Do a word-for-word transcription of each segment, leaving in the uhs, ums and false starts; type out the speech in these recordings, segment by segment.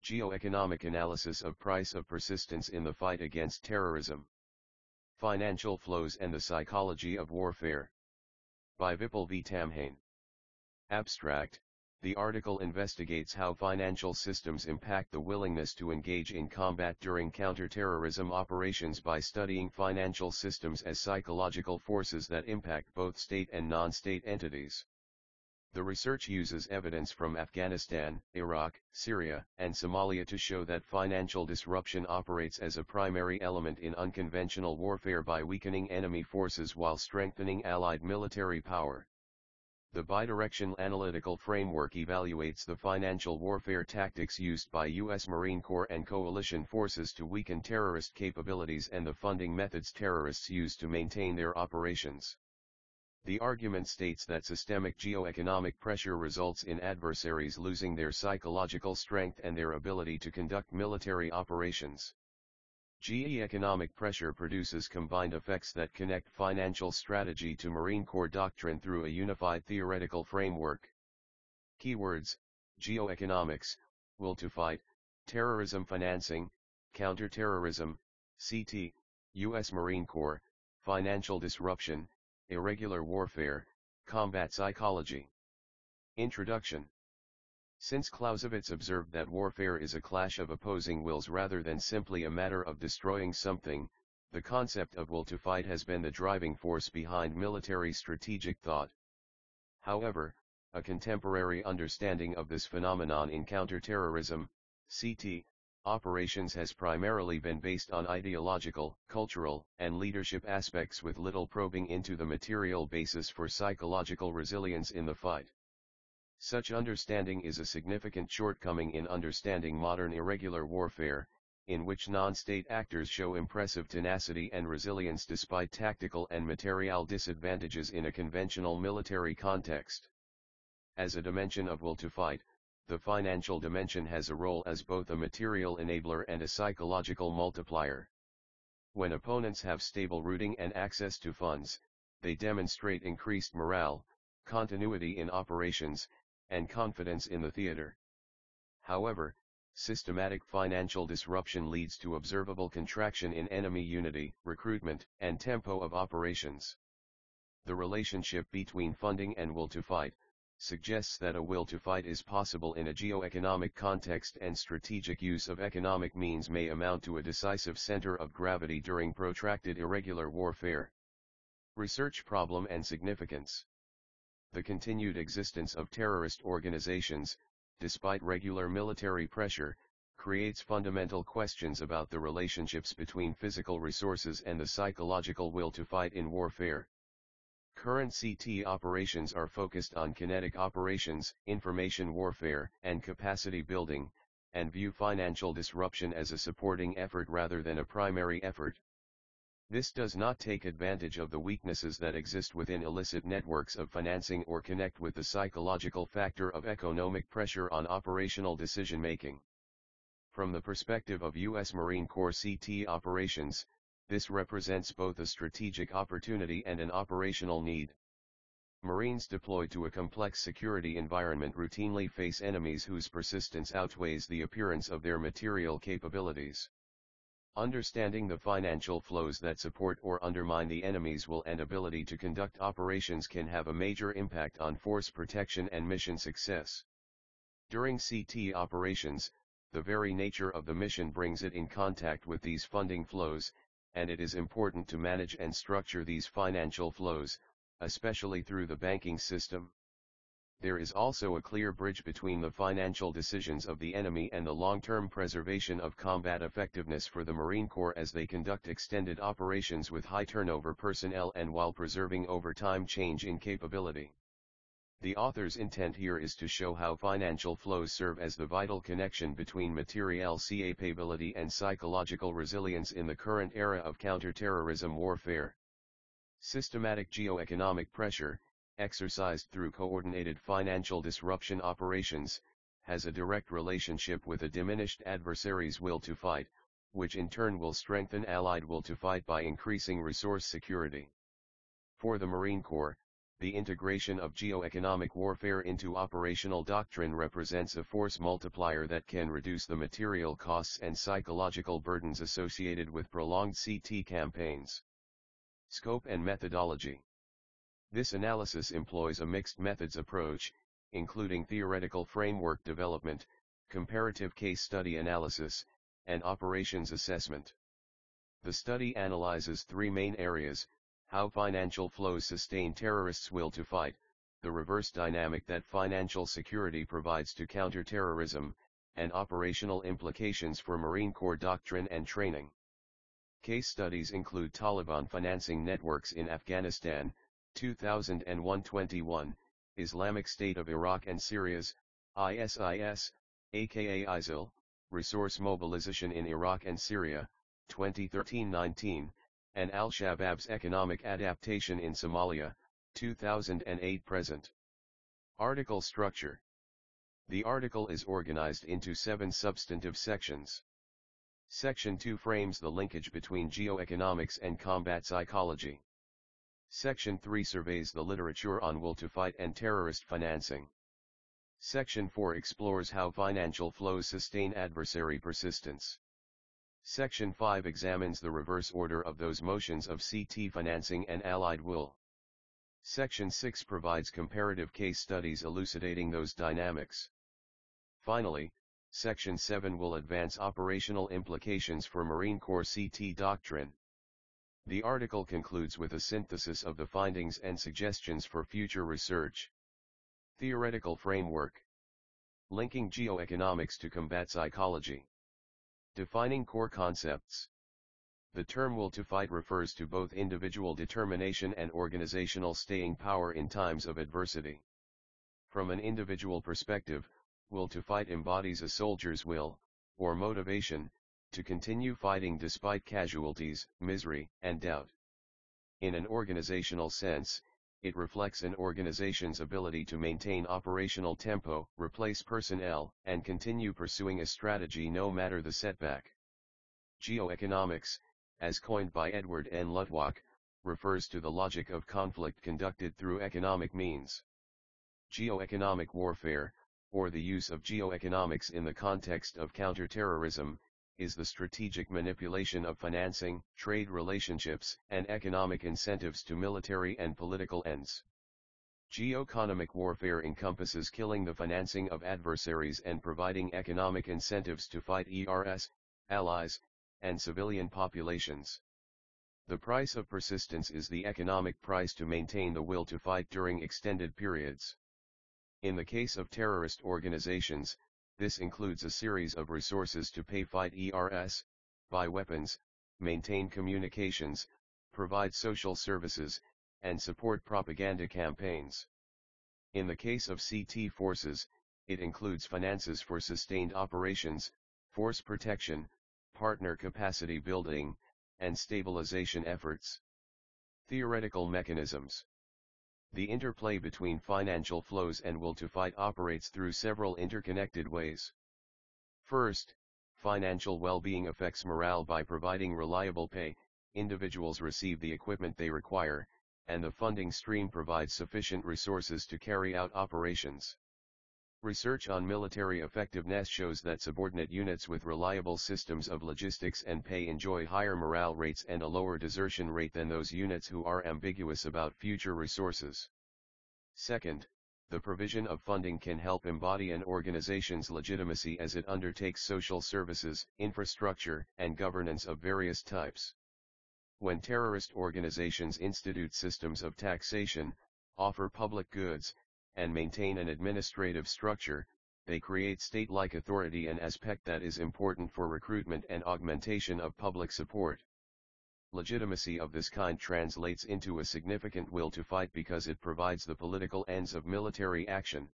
Geoeconomic Analysis of Price of Persistence in the Fight Against Terrorism. Financial Flows and the Psychology of Warfare. By Vipul V. Tamhane. Abstract. The article investigates how financial systems impact the willingness to engage in combat during counterterrorism operations by studying financial systems as psychological forces that impact both state and non-state entities. The research uses evidence from Afghanistan, Iraq, Syria, and Somalia to show that financial disruption operates as a primary element in unconventional warfare by weakening enemy forces while strengthening Allied military power. The bidirectional analytical framework evaluates the financial warfare tactics used by U S Marine Corps and coalition forces to weaken terrorist capabilities and the funding methods terrorists use to maintain their operations. The argument states that systemic geoeconomic pressure results in adversaries losing their psychological strength and their ability to conduct military operations. Geoeconomic pressure produces combined effects that connect financial strategy to Marine Corps doctrine through a unified theoretical framework. Keywords: geoeconomics, will to fight, terrorism financing, counterterrorism, C T, U S Marine Corps, financial disruption, irregular warfare, combat psychology. Introduction. Since Clausewitz observed that warfare is a clash of opposing wills rather than simply a matter of destroying something, the concept of will to fight has been the driving force behind military strategic thought. However, a contemporary understanding of this phenomenon in counterterrorism, C T, operations has primarily been based on ideological, cultural, and leadership aspects with little probing into the material basis for psychological resilience in the fight. Such understanding is a significant shortcoming in understanding modern irregular warfare, in which non-state actors show impressive tenacity and resilience despite tactical and material disadvantages in a conventional military context. As a dimension of will to fight, the financial dimension has a role as both a material enabler and a psychological multiplier. When opponents have stable routing and access to funds, they demonstrate increased morale, continuity in operations, and confidence in the theater. However, systematic financial disruption leads to observable contraction in enemy unity, recruitment, and tempo of operations. The relationship between funding and will to fight suggests that a will to fight is possible in a geoeconomic context, and strategic use of economic means may amount to a decisive center of gravity during protracted irregular warfare. Research problem and significance. The continued existence of terrorist organizations, despite regular military pressure, creates fundamental questions about the relationships between physical resources and the psychological will to fight in warfare. Current C T operations are focused on kinetic operations, information warfare, and capacity building, and view financial disruption as a supporting effort rather than a primary effort. This does not take advantage of the weaknesses that exist within illicit networks of financing or connect with the psychological factor of economic pressure on operational decision-making. From the perspective of U S Marine Corps C T operations, this represents both a strategic opportunity and an operational need. Marines deployed to a complex security environment routinely face enemies whose persistence outweighs the appearance of their material capabilities. Understanding the financial flows that support or undermine the enemy's will and ability to conduct operations can have a major impact on force protection and mission success. During C T operations, the very nature of the mission brings it in contact with these funding flows, and it is important to manage and structure these financial flows, especially through the banking system. There is also a clear bridge between the financial decisions of the enemy and the long-term preservation of combat effectiveness for the Marine Corps as they conduct extended operations with high turnover personnel and while preserving over time change in capability. The author's intent here is to show how financial flows serve as the vital connection between materiel capability and psychological resilience in the current era of counterterrorism warfare. Systematic geoeconomic pressure, exercised through coordinated financial disruption operations, has a direct relationship with a diminished adversary's will to fight, which in turn will strengthen Allied will to fight by increasing resource security. For the Marine Corps, The integration of geoeconomic warfare into operational doctrine represents a force multiplier that can reduce the material costs and psychological burdens associated with prolonged C T campaigns. Scope and methodology. This analysis employs a mixed methods approach, including theoretical framework development, comparative case study analysis, and operations assessment. The study analyzes three main areas: how financial flows sustain terrorists' will to fight, the reverse dynamic that financial security provides to counter terrorism, and operational implications for Marine Corps doctrine and training. Case studies include Taliban financing networks in Afghanistan, two thousand one to twenty-one, Islamic State of Iraq and Syria's, ISIS, aka ISIL, resource mobilization in Iraq and Syria, twenty thirteen to nineteen, and Al-Shabaab's economic adaptation in Somalia, two thousand eight present. Article structure. The article is organized into seven substantive sections. Section two frames the linkage between geoeconomics and combat psychology. Section three surveys the literature on will to fight and terrorist financing. Section four explores how financial flows sustain adversary persistence. Section five examines the reverse order of those motions of C T financing and allied will. Section six provides comparative case studies elucidating those dynamics. Finally, Section seven will advance operational implications for Marine Corps C T doctrine. The article concludes with a synthesis of the findings and suggestions for future research. Theoretical framework. Linking geoeconomics to combat psychology. Defining core concepts. The term will to fight refers to both individual determination and organizational staying power in times of adversity. From an individual perspective, will to fight embodies a soldier's will, or motivation, to continue fighting despite casualties, misery, and doubt. In an organizational sense, it reflects an organization's ability to maintain operational tempo, replace personnel, and continue pursuing a strategy no matter the setback. Geoeconomics, as coined by Edward N. Luttwak, refers to the logic of conflict conducted through economic means. Geoeconomic warfare, or the use of geoeconomics in the context of counterterrorism, is the strategic manipulation of financing, trade relationships, and economic incentives to military and political ends. Geoeconomic warfare encompasses killing the financing of adversaries and providing economic incentives to fight E R S, allies, and civilian populations. The price of persistence is the economic price to maintain the will to fight during extended periods. In the case of terrorist organizations, this includes a series of resources to pay fight E R S, buy weapons, maintain communications, provide social services, and support propaganda campaigns. In the case of C T forces, it includes finances for sustained operations, force protection, partner capacity building, and stabilization efforts. Theoretical mechanisms. The interplay between financial flows and will to fight operates through several interconnected ways. First, financial well-being affects morale by providing reliable pay, individuals receive the equipment they require, and the funding stream provides sufficient resources to carry out operations. Research on military effectiveness shows that subordinate units with reliable systems of logistics and pay enjoy higher morale rates and a lower desertion rate than those units who are ambiguous about future resources. Second, the provision of funding can help embody an organization's legitimacy as it undertakes social services, infrastructure, and governance of various types. When terrorist organizations institute systems of taxation, offer public goods, and maintain an administrative structure, they create state-like authority, an aspect that is important for recruitment and augmentation of public support. Legitimacy of this kind translates into a significant will to fight because it provides the political ends of military action.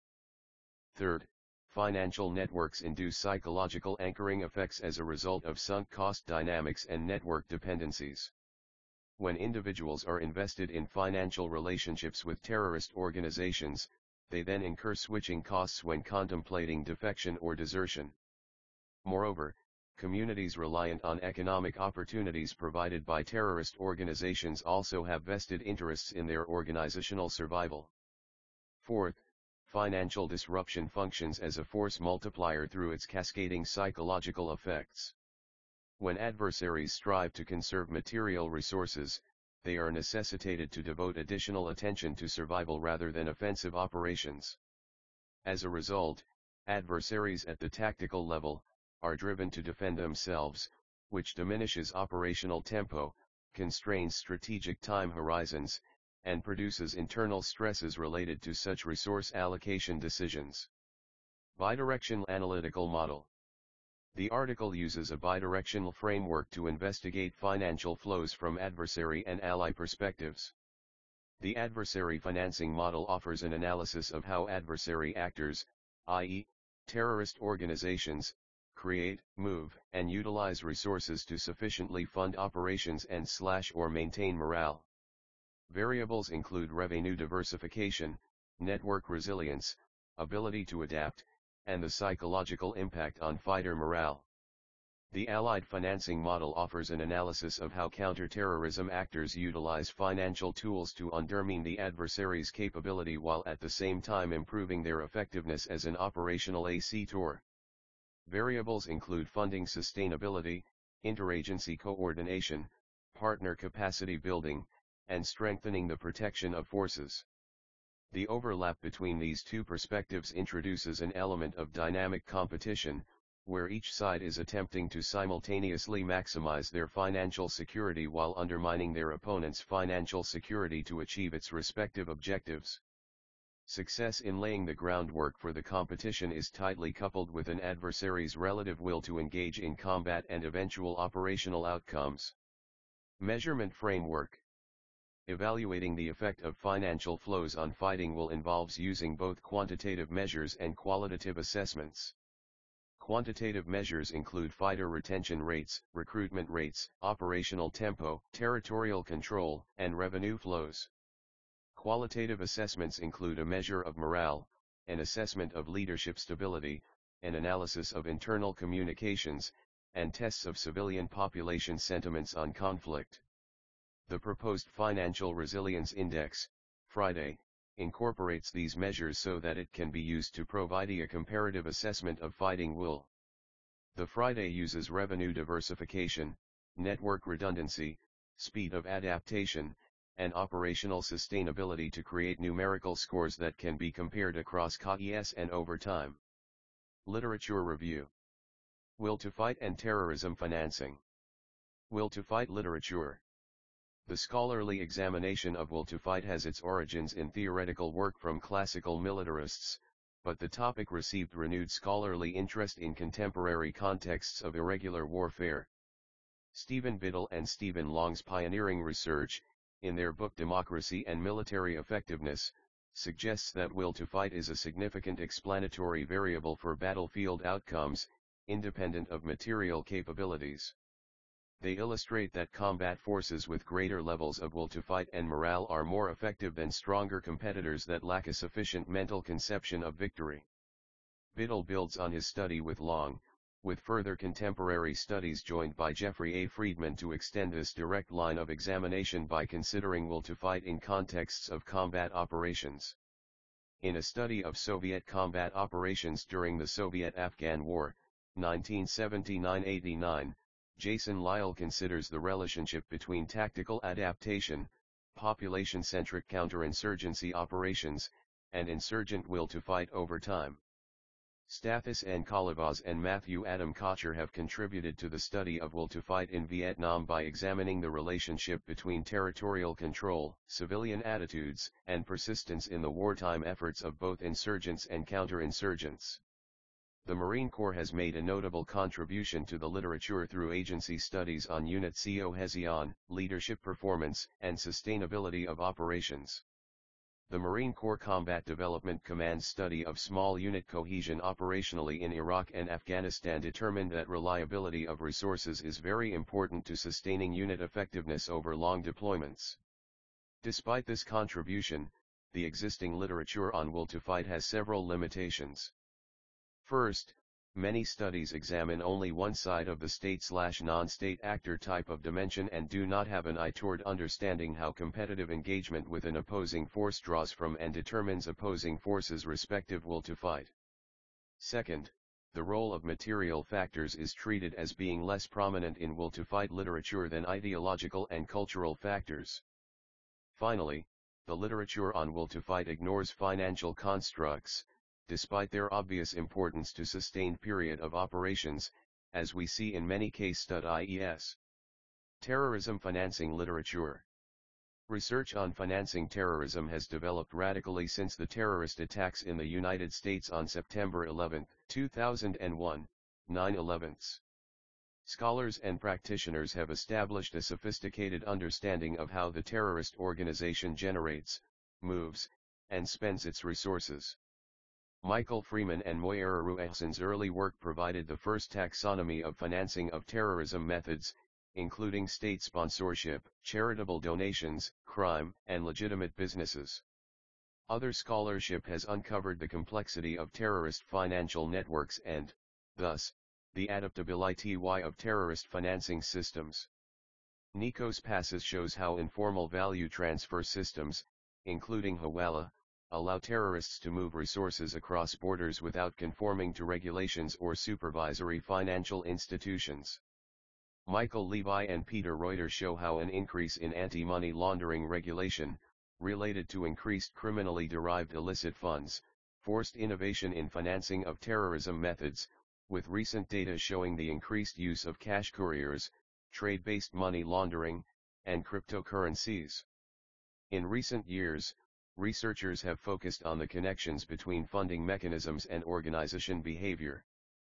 Third, financial networks induce psychological anchoring effects as a result of sunk cost dynamics and network dependencies. When individuals are invested in financial relationships with terrorist organizations, they then incur switching costs when contemplating defection or desertion. Moreover, communities reliant on economic opportunities provided by terrorist organizations also have vested interests in their organizational survival. Fourth, financial disruption functions as a force multiplier through its cascading psychological effects. When adversaries strive to conserve material resources, they are necessitated to devote additional attention to survival rather than offensive operations. As a result, adversaries at the tactical level are driven to defend themselves, which diminishes operational tempo, constrains strategic time horizons, and produces internal stresses related to such resource allocation decisions. Bidirectional analytical model. The article uses a bidirectional framework to investigate financial flows from adversary and ally perspectives. The adversary financing model offers an analysis of how adversary actors, that is, terrorist organizations, create, move, and utilize resources to sufficiently fund operations and slash or maintain morale. Variables include revenue diversification, network resilience, ability to adapt, and the psychological impact on fighter morale. The Allied financing model offers an analysis of how counter-terrorism actors utilize financial tools to undermine the adversary's capability while at the same time improving their effectiveness as an operational actor. Variables include funding sustainability, interagency coordination, partner capacity building, and strengthening the protection of forces. The overlap between these two perspectives introduces an element of dynamic competition, where each side is attempting to simultaneously maximize their financial security while undermining their opponent's financial security to achieve its respective objectives. Success in laying the groundwork for the competition is tightly coupled with an adversary's relative will to engage in combat and eventual operational outcomes. Measurement framework. Evaluating the effect of financial flows on fighting will involves using both quantitative measures and qualitative assessments. Quantitative measures include fighter retention rates, recruitment rates, operational tempo, territorial control, and revenue flows. Qualitative assessments include a measure of morale, an assessment of leadership stability, an analysis of internal communications, and tests of civilian population sentiments on conflict. The proposed Financial Resilience Index, Friday, incorporates these measures so that it can be used to provide a comparative assessment of fighting will. The Friday uses revenue diversification, network redundancy, speed of adaptation, and operational sustainability to create numerical scores that can be compared across C A E S and over time. Literature review. Will to Fight and Terrorism Financing. Will to Fight literature. The scholarly examination of will to fight has its origins in theoretical work from classical militarists, but the topic received renewed scholarly interest in contemporary contexts of irregular warfare. Stephen Biddle and Stephen Long's pioneering research, in their book Democracy and Military Effectiveness, suggests that will to fight is a significant explanatory variable for battlefield outcomes, independent of material capabilities. They illustrate that combat forces with greater levels of will to fight and morale are more effective than stronger competitors that lack a sufficient mental conception of victory. Biddle builds on his study with Long, with further contemporary studies joined by Jeffrey A. Friedman to extend this direct line of examination by considering will to fight in contexts of combat operations. In a study of Soviet combat operations during the Soviet-Afghan War, nineteen seventy-nine eighty-nine, Jason Lyle considers the relationship between tactical adaptation, population-centric counterinsurgency operations, and insurgent will to fight over time. Stathis N. Kalavaz and Matthew Adam Kocher have contributed to the study of will to fight in Vietnam by examining the relationship between territorial control, civilian attitudes, and persistence in the wartime efforts of both insurgents and counterinsurgents. The Marine Corps has made a notable contribution to the literature through agency studies on unit cohesion, leadership performance, and sustainability of operations. The Marine Corps Combat Development Command's study of small unit cohesion operationally in Iraq and Afghanistan determined that reliability of resources is very important to sustaining unit effectiveness over long deployments. Despite this contribution, the existing literature on will to fight has several limitations. First, Many studies examine only one side of the state-slash-non-state actor type of dimension and do not have an eye toward understanding how competitive engagement with an opposing force draws from and determines opposing forces' respective will to fight. Second, the role of material factors is treated as being less prominent in will to fight literature than ideological and cultural factors. Finally, the literature on will to fight ignores financial constructs, despite their obvious importance to sustained period of operations, as we see in many case studies. Terrorism financing literature. Research on financing terrorism has developed radically since the terrorist attacks in the United States on September eleventh, two thousand one, nine elevenths. Scholars and practitioners have established a sophisticated understanding of how the terrorist organization generates, moves, and spends its resources. Michael Freeman and Moira Ruehsen's early work provided the first taxonomy of financing of terrorism methods, including state sponsorship, charitable donations, crime, and legitimate businesses. Other scholarship has uncovered the complexity of terrorist financial networks and, thus, the adaptability of terrorist financing systems. Nikos Passis shows how informal value transfer systems, including Hawala, allow terrorists to move resources across borders without conforming to regulations or supervisory financial institutions. Michael Levi and Peter Reuter show how an increase in anti-money laundering regulation, related to increased criminally derived illicit funds, forced innovation in financing of terrorism methods, with recent data showing the increased use of cash couriers, trade-based money laundering, and cryptocurrencies. In recent years, researchers have focused on the connections between funding mechanisms and organization behavior.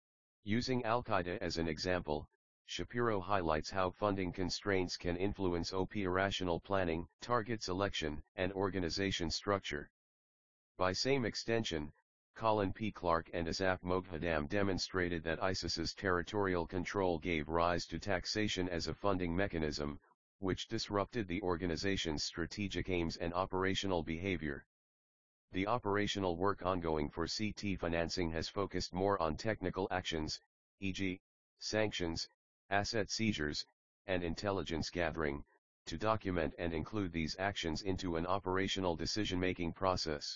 Using Al-Qaeda as an example, Shapiro highlights how funding constraints can influence operational planning, target selection, and organization structure. By same extension, Colin P. Clark and Asaf Moghadam demonstrated that ISIS's territorial control gave rise to taxation as a funding mechanism, which disrupted the organization's strategic aims and operational behavior. The operational work ongoing for C T financing has focused more on technical actions, for example, sanctions, asset seizures, and intelligence gathering, to document and include these actions into an operational decision-making process.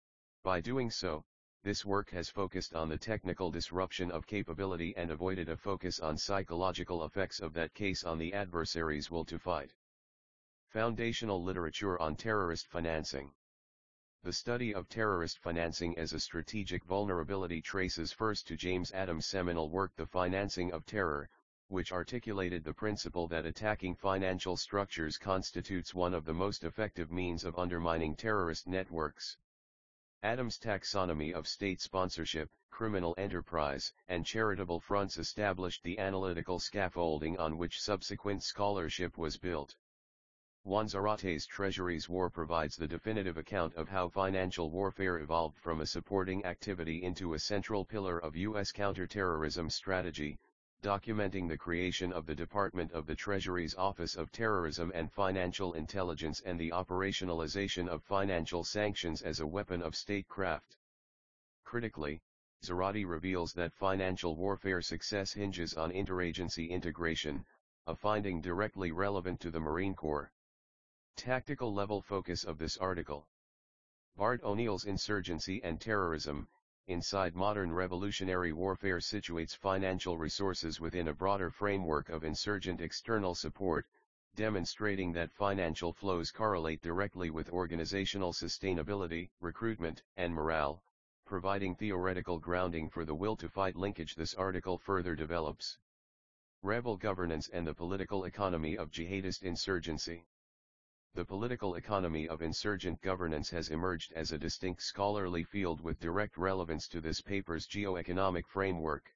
By doing so, this work has focused on the technical disruption of capability and avoided a focus on psychological effects of that case on the adversary's will to fight. Foundational literature on terrorist financing. The study of terrorist financing as a strategic vulnerability traces first to James Adams' seminal work The Financing of Terror, which articulated the principle that attacking financial structures constitutes one of the most effective means of undermining terrorist networks. Adams' taxonomy of state sponsorship, criminal enterprise, and charitable fronts established the analytical scaffolding on which subsequent scholarship was built. Juan Zarate's Treasury's War provides the definitive account of how financial warfare evolved from a supporting activity into a central pillar of U S counterterrorism strategy, documenting the creation of the Department of the Treasury's Office of Terrorism and Financial Intelligence and the operationalization of financial sanctions as a weapon of statecraft. Critically, Zarate reveals that financial warfare success hinges on interagency integration, a finding directly relevant to the Marine Corps. Tactical level focus of this article. Bart O'Neill's Insurgency and Terrorism, Inside Modern Revolutionary Warfare situates financial resources within a broader framework of insurgent external support, demonstrating that financial flows correlate directly with organizational sustainability, recruitment, and morale, providing theoretical grounding for the will to fight linkage this article further develops. Rebel governance and the political economy of jihadist insurgency. The political economy of insurgent governance has emerged as a distinct scholarly field with direct relevance to this paper's geo-economic framework.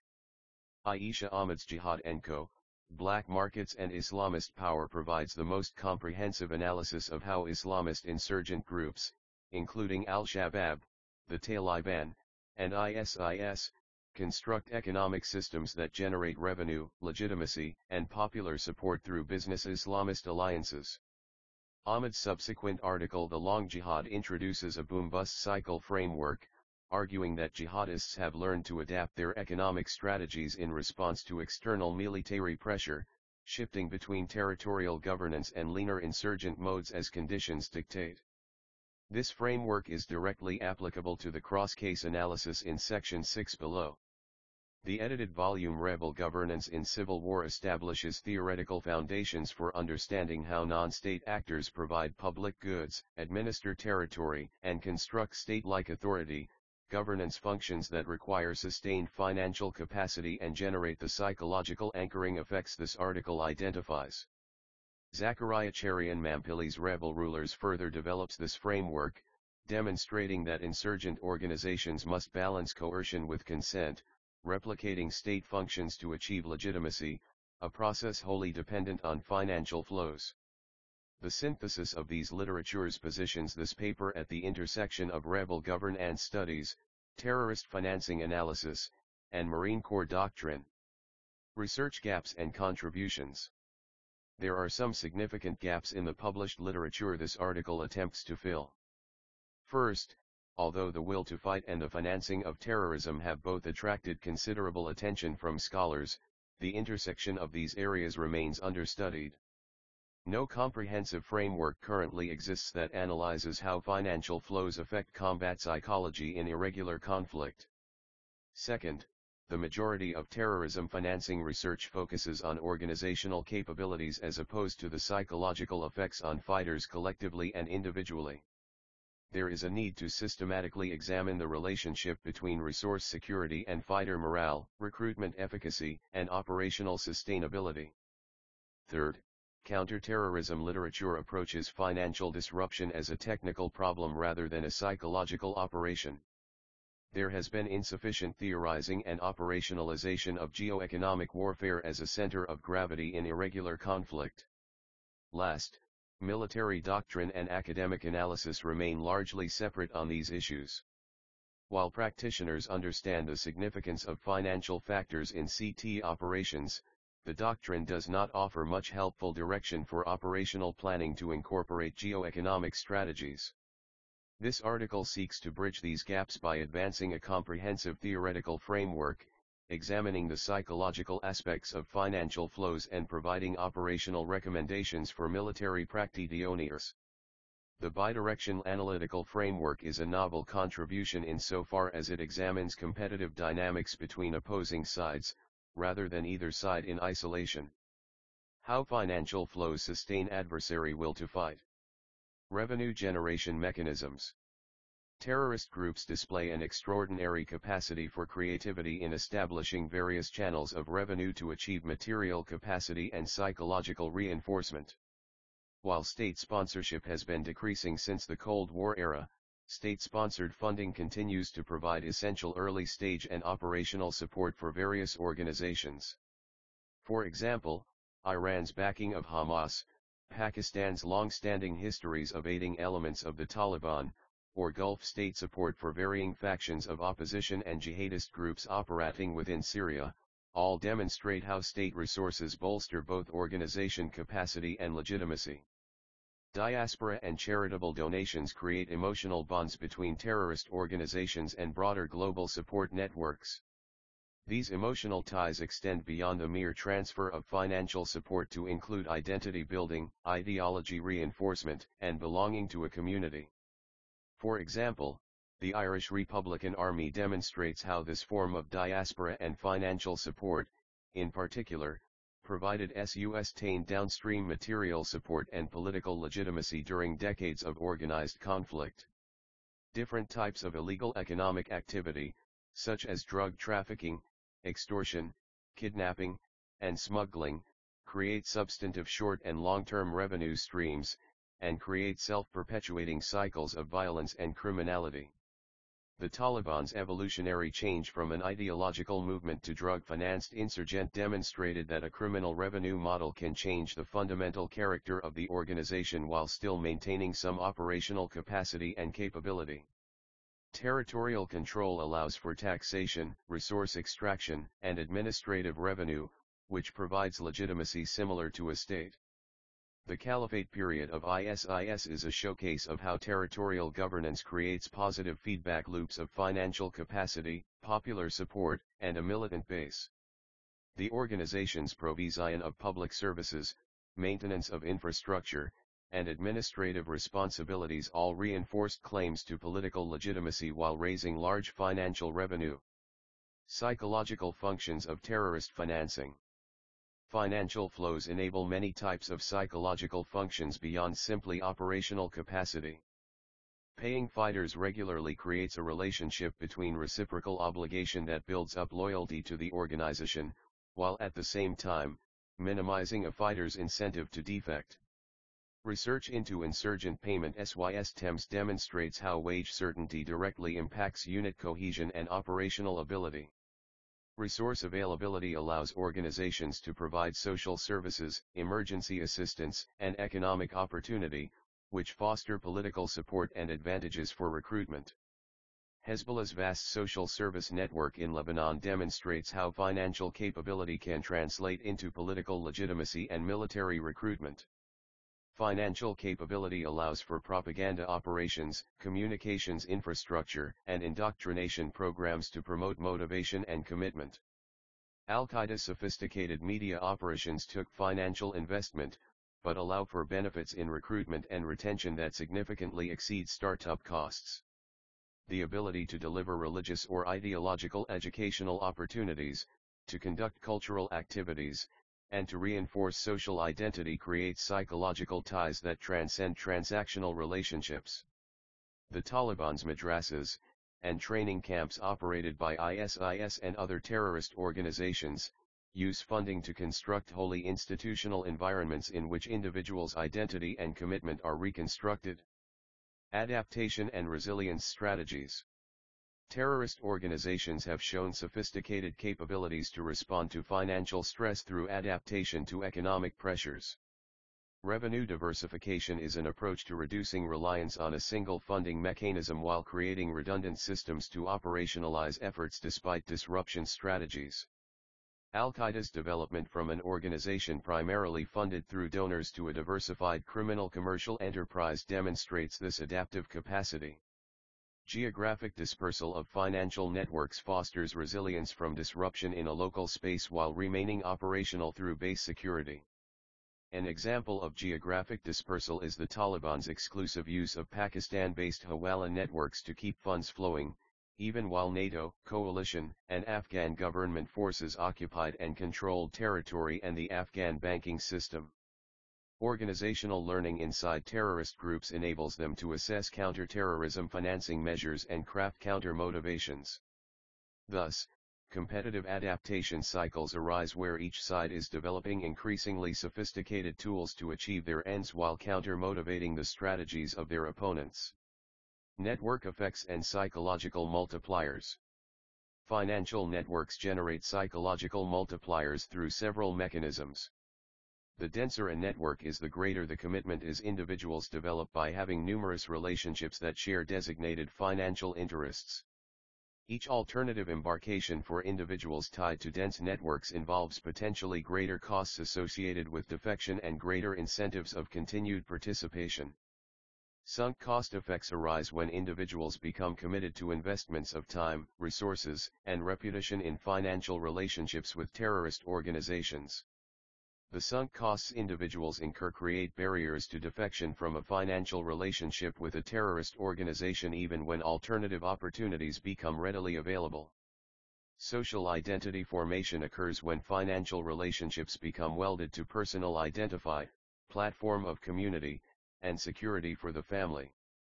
Aisha Ahmed's Jihad and Co., Black Markets and Islamist Power provides the most comprehensive analysis of how Islamist insurgent groups, including Al-Shabaab, the Taliban, and ISIS, construct economic systems that generate revenue, legitimacy, and popular support through business Islamist alliances. Ahmed's subsequent article The Long Jihad introduces a boom-bust cycle framework, arguing that jihadists have learned to adapt their economic strategies in response to external military pressure, shifting between territorial governance and leaner insurgent modes as conditions dictate. This framework is directly applicable to the cross-case analysis in section six below. The edited volume Rebel Governance in Civil War establishes theoretical foundations for understanding how non-state actors provide public goods, administer territory, and construct state-like authority, governance functions that require sustained financial capacity and generate the psychological anchoring effects this article identifies. Zachariyacharian Mampilli's Rebel Rulers further develops this framework, demonstrating that insurgent organizations must balance coercion with consent, replicating state functions to achieve legitimacy, a process wholly dependent on financial flows. The synthesis of these literatures positions this paper at the intersection of rebel governance studies, terrorist financing analysis, and Marine Corps doctrine. Research gaps and contributions. There are some significant gaps in the published literature this article attempts to fill. First, although the will to fight and the financing of terrorism have both attracted considerable attention from scholars, the intersection of these areas remains understudied. No comprehensive framework currently exists that analyzes how financial flows affect combat psychology in irregular conflict. Second, the majority of terrorism financing research focuses on organizational capabilities as opposed to the psychological effects on fighters collectively and individually. There is a need to systematically examine the relationship between resource security and fighter morale, recruitment efficacy, and operational sustainability. Third, counterterrorism literature approaches financial disruption as a technical problem rather than a psychological operation. There has been insufficient theorizing and operationalization of geoeconomic warfare as a center of gravity in irregular conflict. Last, military doctrine and academic analysis remain largely separate on these issues. While practitioners understand the significance of financial factors in C T operations, the doctrine does not offer much helpful direction for operational planning to incorporate geoeconomic strategies. This article seeks to bridge these gaps by advancing a comprehensive theoretical framework, examining the psychological aspects of financial flows and providing operational recommendations for military practitioners. The bidirectional analytical framework is a novel contribution insofar as it examines competitive dynamics between opposing sides, rather than either side in isolation. How financial flows sustain adversary will to fight. Revenue generation mechanisms. Terrorist groups display an extraordinary capacity for creativity in establishing various channels of revenue to achieve material capacity and psychological reinforcement. While state sponsorship has been decreasing since the Cold War era, state-sponsored funding continues to provide essential early-stage and operational support for various organizations. For example, Iran's backing of Hamas, Pakistan's long-standing histories of aiding elements of the Taliban, or Gulf state support for varying factions of opposition and jihadist groups operating within Syria, all demonstrate how state resources bolster both organization capacity and legitimacy. Diaspora and charitable donations create emotional bonds between terrorist organizations and broader global support networks. These emotional ties extend beyond the mere transfer of financial support to include identity building, ideology reinforcement, and belonging to a community. For example, the Irish Republican Army demonstrates how this form of diaspora and financial support, in particular, provided sustained downstream material support and political legitimacy during decades of organized conflict. Different types of illegal economic activity, such as drug trafficking, extortion, kidnapping, and smuggling, create substantive short and long-term revenue streams, and create self-perpetuating cycles of violence and criminality. The Taliban's evolutionary change from an ideological movement to drug-financed insurgent demonstrated that a criminal revenue model can change the fundamental character of the organization while still maintaining some operational capacity and capability. Territorial control allows for taxation, resource extraction, and administrative revenue, which provides legitimacy similar to a state. The Caliphate period of ISIS is a showcase of how territorial governance creates positive feedback loops of financial capacity, popular support, and a militant base. The organization's provision of public services, maintenance of infrastructure, and administrative responsibilities all reinforced claims to political legitimacy while raising large financial revenue. Psychological functions of terrorist financing. Financial flows enable many types of psychological functions beyond simply operational capacity. Paying fighters regularly creates a relationship between reciprocal obligation that builds up loyalty to the organization, while at the same time, minimizing a fighter's incentive to defect. Research into insurgent payment systems demonstrates how wage certainty directly impacts unit cohesion and operational ability. Resource availability allows organizations to provide social services, emergency assistance, and economic opportunity, which foster political support and advantages for recruitment. Hezbollah's vast social service network in Lebanon demonstrates how financial capability can translate into political legitimacy and military recruitment. Financial capability allows for propaganda operations, communications infrastructure, and indoctrination programs to promote motivation and commitment. Al-Qaeda's sophisticated media operations took financial investment, but allow for benefits in recruitment and retention that significantly exceed startup costs. The ability to deliver religious or ideological educational opportunities, to conduct cultural activities, and to reinforce social identity creates psychological ties that transcend transactional relationships. The Taliban's madrasas, and training camps operated by ISIS and other terrorist organizations, use funding to construct wholly institutional environments in which individuals' identity and commitment are reconstructed. Adaptation and resilience strategies. Terrorist organizations have shown sophisticated capabilities to respond to financial stress through adaptation to economic pressures. Revenue diversification is an approach to reducing reliance on a single funding mechanism while creating redundant systems to operationalize efforts despite disruption strategies. Al-Qaeda's development from an organization primarily funded through donors to a diversified criminal commercial enterprise demonstrates this adaptive capacity. Geographic dispersal of financial networks fosters resilience from disruption in a local space while remaining operational through base security. An example of geographic dispersal is the Taliban's exclusive use of Pakistan-based Hawala networks to keep funds flowing, even while NATO, coalition, and Afghan government forces occupied and controlled territory and the Afghan banking system. Organizational learning inside terrorist groups enables them to assess counter-terrorism financing measures and craft counter-motivations. Thus, competitive adaptation cycles arise where each side is developing increasingly sophisticated tools to achieve their ends while counter-motivating the strategies of their opponents. Network effects and psychological multipliers. Financial networks generate psychological multipliers through several mechanisms. The denser a network is, the greater the commitment is individuals develop by having numerous relationships that share designated financial interests. Each alternative embarkation for individuals tied to dense networks involves potentially greater costs associated with defection and greater incentives of continued participation. Sunk cost effects arise when individuals become committed to investments of time, resources, and reputation in financial relationships with terrorist organizations. The sunk costs individuals incur create barriers to defection from a financial relationship with a terrorist organization even when alternative opportunities become readily available. Social identity formation occurs when financial relationships become welded to personal identify, platform of community, and security for the family.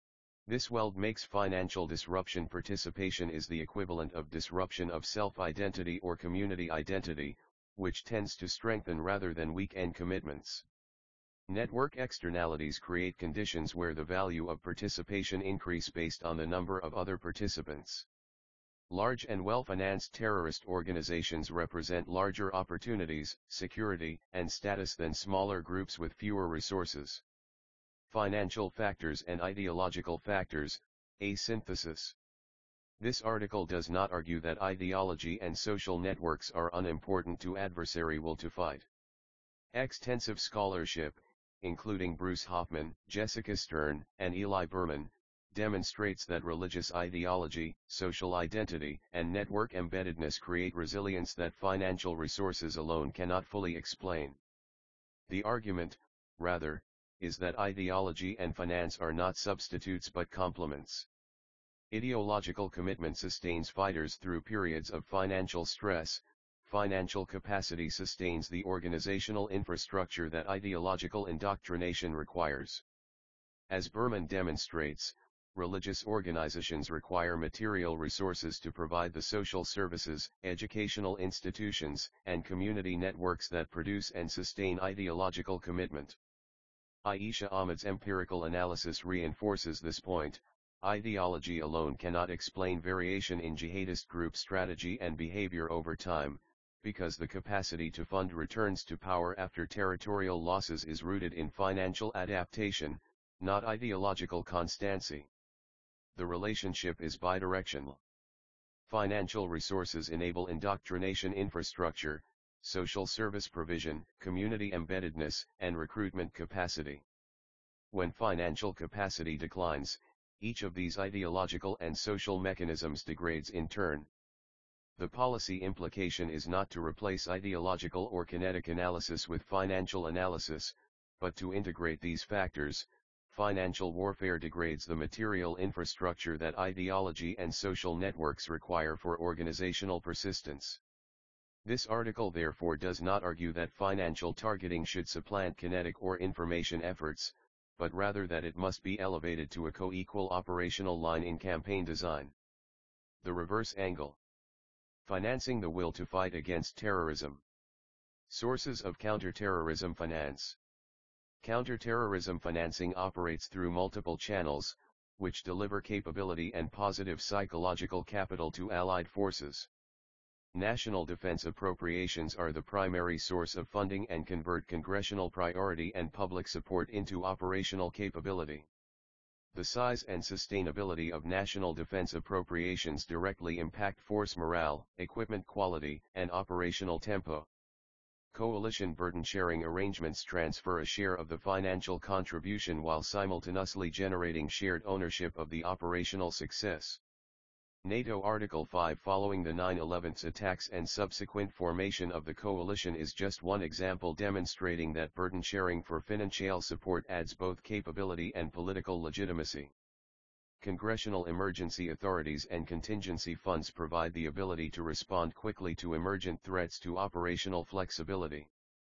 This weld makes financial disruption participation is the equivalent of disruption of self-identity or community identity, which tends to strengthen rather than weaken commitments. Network externalities create conditions where the value of participation increase based on the number of other participants. Large and well-financed terrorist organizations represent larger opportunities, security, and status than smaller groups with fewer resources. Financial factors and ideological factors, a synthesis. This article does not argue that ideology and social networks are unimportant to adversary will to fight. Extensive scholarship, including Bruce Hoffman, Jessica Stern, and Eli Berman, demonstrates that religious ideology, social identity, and network embeddedness create resilience that financial resources alone cannot fully explain. The argument, rather, is that ideology and finance are not substitutes but complements. Ideological commitment sustains fighters through periods of financial stress. Financial capacity sustains the organizational infrastructure that ideological indoctrination requires. As Berman demonstrates, religious organizations require material resources to provide the social services, educational institutions, and community networks that produce and sustain ideological commitment. Aisha Ahmed's empirical analysis reinforces this point. Ideology alone cannot explain variation in jihadist group strategy and behavior over time, because the capacity to fund returns to power after territorial losses is rooted in financial adaptation, not ideological constancy. The relationship is bidirectional. Financial resources enable indoctrination infrastructure, social service provision, community embeddedness, and recruitment capacity. When financial capacity declines, each of these ideological and social mechanisms degrades in turn. The policy implication is not to replace ideological or kinetic analysis with financial analysis, but to integrate these factors. Financial warfare degrades the material infrastructure that ideology and social networks require for organizational persistence. This article therefore does not argue that financial targeting should supplant kinetic or information efforts, but rather that it must be elevated to a co-equal operational line in campaign design. The reverse angle. Financing the will to fight against terrorism. Sources of counterterrorism finance. Counterterrorism financing operates through multiple channels, which deliver capability and positive psychological capital to allied forces. National defense appropriations are the primary source of funding and convert congressional priority and public support into operational capability. The size and sustainability of national defense appropriations directly impact force morale, equipment quality, and operational tempo. Coalition burden-sharing arrangements transfer a share of the financial contribution while simultaneously generating shared ownership of the operational success. NATO Article five following the nine eleven attacks and subsequent formation of the coalition is just one example demonstrating that burden-sharing for financial support adds both capability and political legitimacy. Congressional emergency authorities and contingency funds provide the ability to respond quickly to emergent threats to operational flexibility.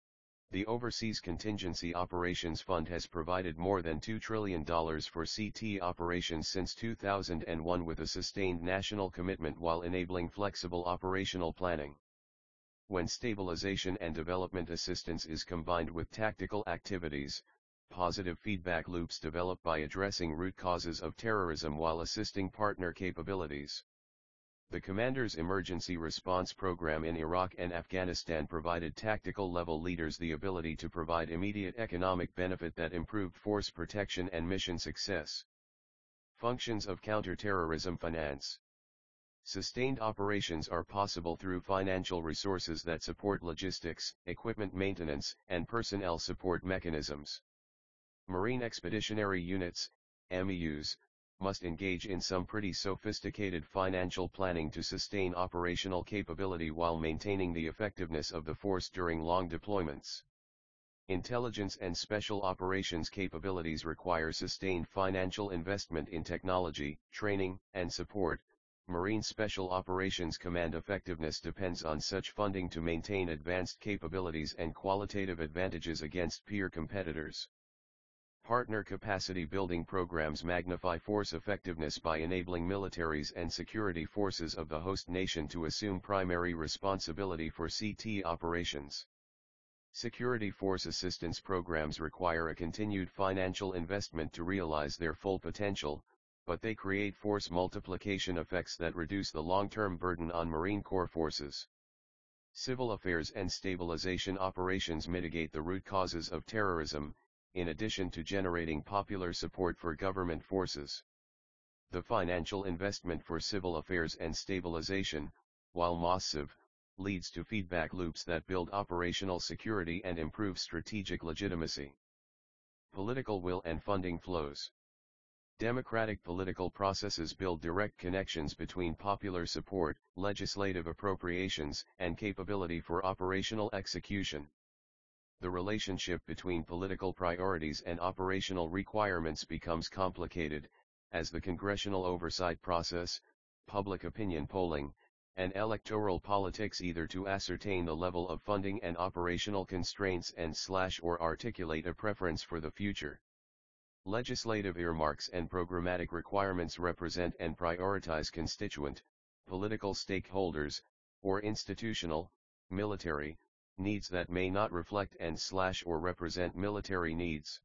The Overseas Contingency Operations Fund has provided more than two trillion dollars for C T operations since two thousand one with a sustained national commitment while enabling flexible operational planning. When stabilization and development assistance is combined with tactical activities, positive feedback loops develop by addressing root causes of terrorism while assisting partner capabilities. The Commander's Emergency Response Program in Iraq and Afghanistan provided tactical-level leaders the ability to provide immediate economic benefit that improved force protection and mission success. Functions of counterterrorism finance. Sustained operations are possible through financial resources that support logistics, equipment maintenance, and personnel support mechanisms. Marine Expeditionary Units, M E Us, must engage in some pretty sophisticated financial planning to sustain operational capability while maintaining the effectiveness of the force during long deployments. Intelligence and special operations capabilities require sustained financial investment in technology, training, and support. Marine Special Operations Command effectiveness depends on such funding to maintain advanced capabilities and qualitative advantages against peer competitors. Partner capacity building programs magnify force effectiveness by enabling militaries and security forces of the host nation to assume primary responsibility for C T operations. Security force assistance programs require a continued financial investment to realize their full potential, but they create force multiplication effects that reduce the long-term burden on Marine Corps forces. Civil affairs and stabilization operations mitigate the root causes of terrorism, in addition to generating popular support for government forces. The financial investment for civil affairs and stabilization, while massive, leads to feedback loops that build operational security and improve strategic legitimacy. Political will and funding flows. Democratic political processes build direct connections between popular support, legislative appropriations, and capability for operational execution. The relationship between political priorities and operational requirements becomes complicated, as the congressional oversight process, public opinion polling, and electoral politics either to ascertain the level of funding and operational constraints and slash or articulate a preference for the future. Legislative earmarks and programmatic requirements represent and prioritize constituent, political stakeholders, or institutional, military, needs that may not reflect and slash or represent military needs.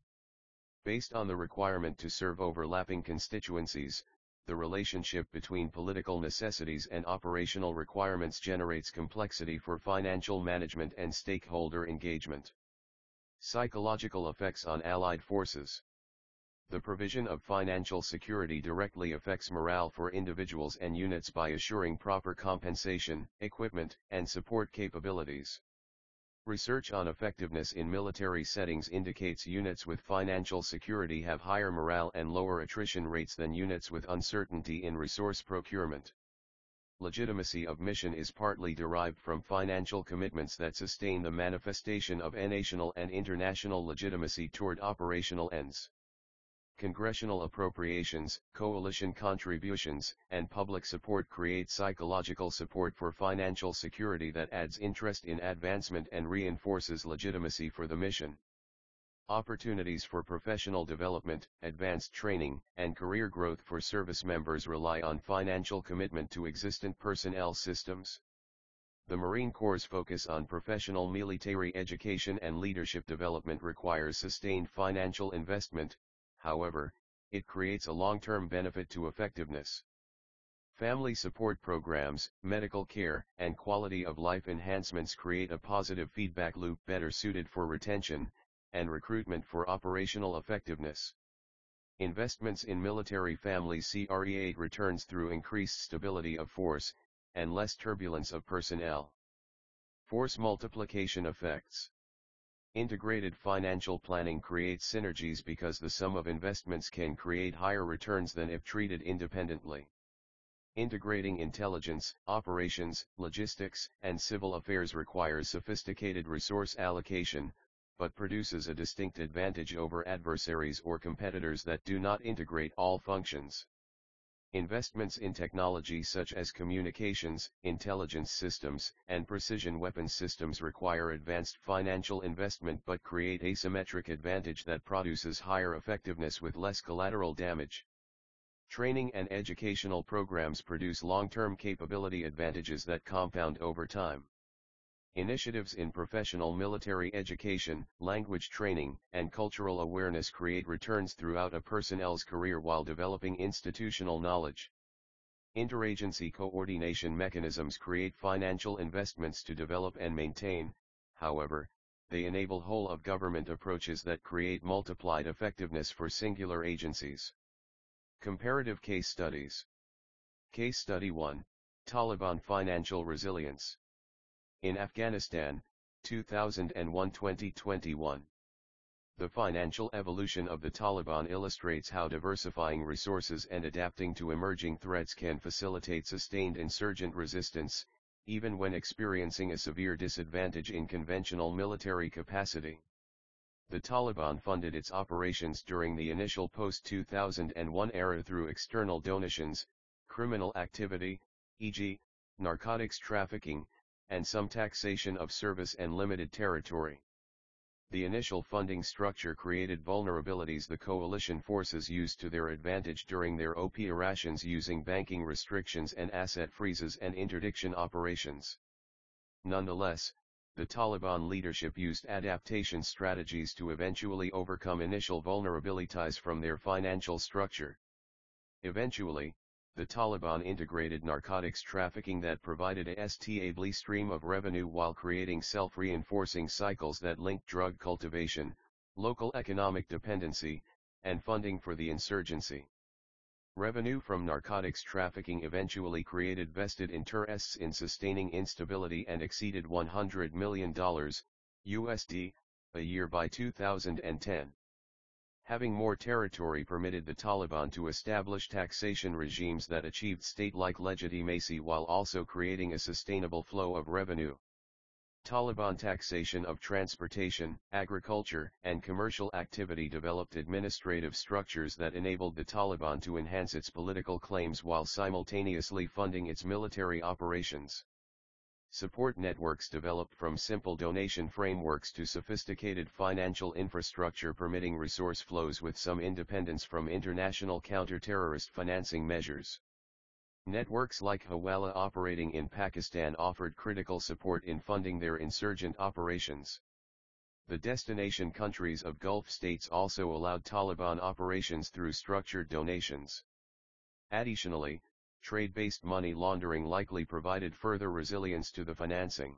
Based on the requirement to serve overlapping constituencies, the relationship between political necessities and operational requirements generates complexity for financial management and stakeholder engagement. Psychological effects on allied forces. The provision of financial security directly affects morale for individuals and units by assuring proper compensation, equipment, and support capabilities. Research on effectiveness in military settings indicates units with financial security have higher morale and lower attrition rates than units with uncertainty in resource procurement. Legitimacy of mission is partly derived from financial commitments that sustain the manifestation of national and international legitimacy toward operational ends. Congressional appropriations, coalition contributions, and public support create psychological support for financial security that adds interest in advancement and reinforces legitimacy for the mission. Opportunities for professional development, advanced training, and career growth for service members rely on financial commitment to existent personnel systems. The Marine Corps' focus on professional military education and leadership development requires sustained financial investment. However, it creates a long-term benefit to effectiveness. Family support programs, medical care, and quality of life enhancements create a positive feedback loop better suited for retention and recruitment for operational effectiveness. Investments in military families create returns through increased stability of force and less turbulence of personnel. Force multiplication effects. Integrated financial planning creates synergies because the sum of investments can create higher returns than if treated independently. Integrating intelligence, operations, logistics, and civil affairs requires sophisticated resource allocation, but produces a distinct advantage over adversaries or competitors that do not integrate all functions. Investments in technology such as communications, intelligence systems, and precision weapons systems require advanced financial investment but create asymmetric advantage that produces higher effectiveness with less collateral damage. Training and educational programs produce long-term capability advantages that compound over time. Initiatives in professional military education, language training, and cultural awareness create returns throughout a personnel's career while developing institutional knowledge. Interagency coordination mechanisms create financial investments to develop and maintain, however, they enable whole-of-government approaches that create multiplied effectiveness for singular agencies. Comparative case studies. Case Study one, Taliban Financial Resilience. In Afghanistan, two thousand one to twenty twenty-one. The financial evolution of the Taliban illustrates how diversifying resources and adapting to emerging threats can facilitate sustained insurgent resistance, even when experiencing a severe disadvantage in conventional military capacity. The Taliban funded its operations during the initial post two thousand one era through external donations, criminal activity, for example, narcotics trafficking, and some taxation of service and limited territory. The initial funding structure created vulnerabilities the coalition forces used to their advantage during their operations using banking restrictions and asset freezes and interdiction operations. Nonetheless, the Taliban leadership used adaptation strategies to eventually overcome initial vulnerabilities from their financial structure. Eventually, the Taliban integrated narcotics trafficking that provided a stable stream of revenue while creating self-reinforcing cycles that linked drug cultivation, local economic dependency, and funding for the insurgency. Revenue from narcotics trafficking eventually created vested interests in sustaining instability and exceeded one hundred million dollars, U S D, a year by two thousand ten. Having more territory permitted the Taliban to establish taxation regimes that achieved state-like legitimacy while also creating a sustainable flow of revenue. Taliban taxation of transportation, agriculture, and commercial activity developed administrative structures that enabled the Taliban to enhance its political claims while simultaneously funding its military operations. Support networks developed from simple donation frameworks to sophisticated financial infrastructure permitting resource flows with some independence from international counter-terrorist financing measures. Networks like Hawala operating in Pakistan offered critical support in funding their insurgent operations. The destination countries of Gulf states also allowed Taliban operations through structured donations. Additionally, trade-based money laundering likely provided further resilience to the financing.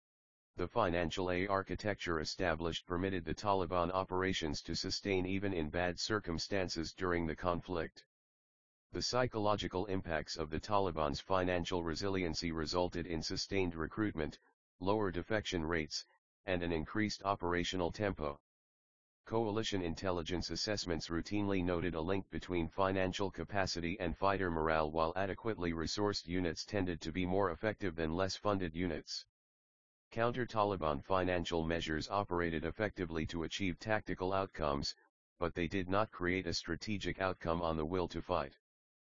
The financial architecture established permitted the Taliban operations to sustain even in bad circumstances during the conflict. The psychological impacts of the Taliban's financial resiliency resulted in sustained recruitment, lower defection rates, and an increased operational tempo. Coalition intelligence assessments routinely noted a link between financial capacity and fighter morale, while adequately resourced units tended to be more effective than less funded units. Counter-Taliban financial measures operated effectively to achieve tactical outcomes, but they did not create a strategic outcome on the will to fight.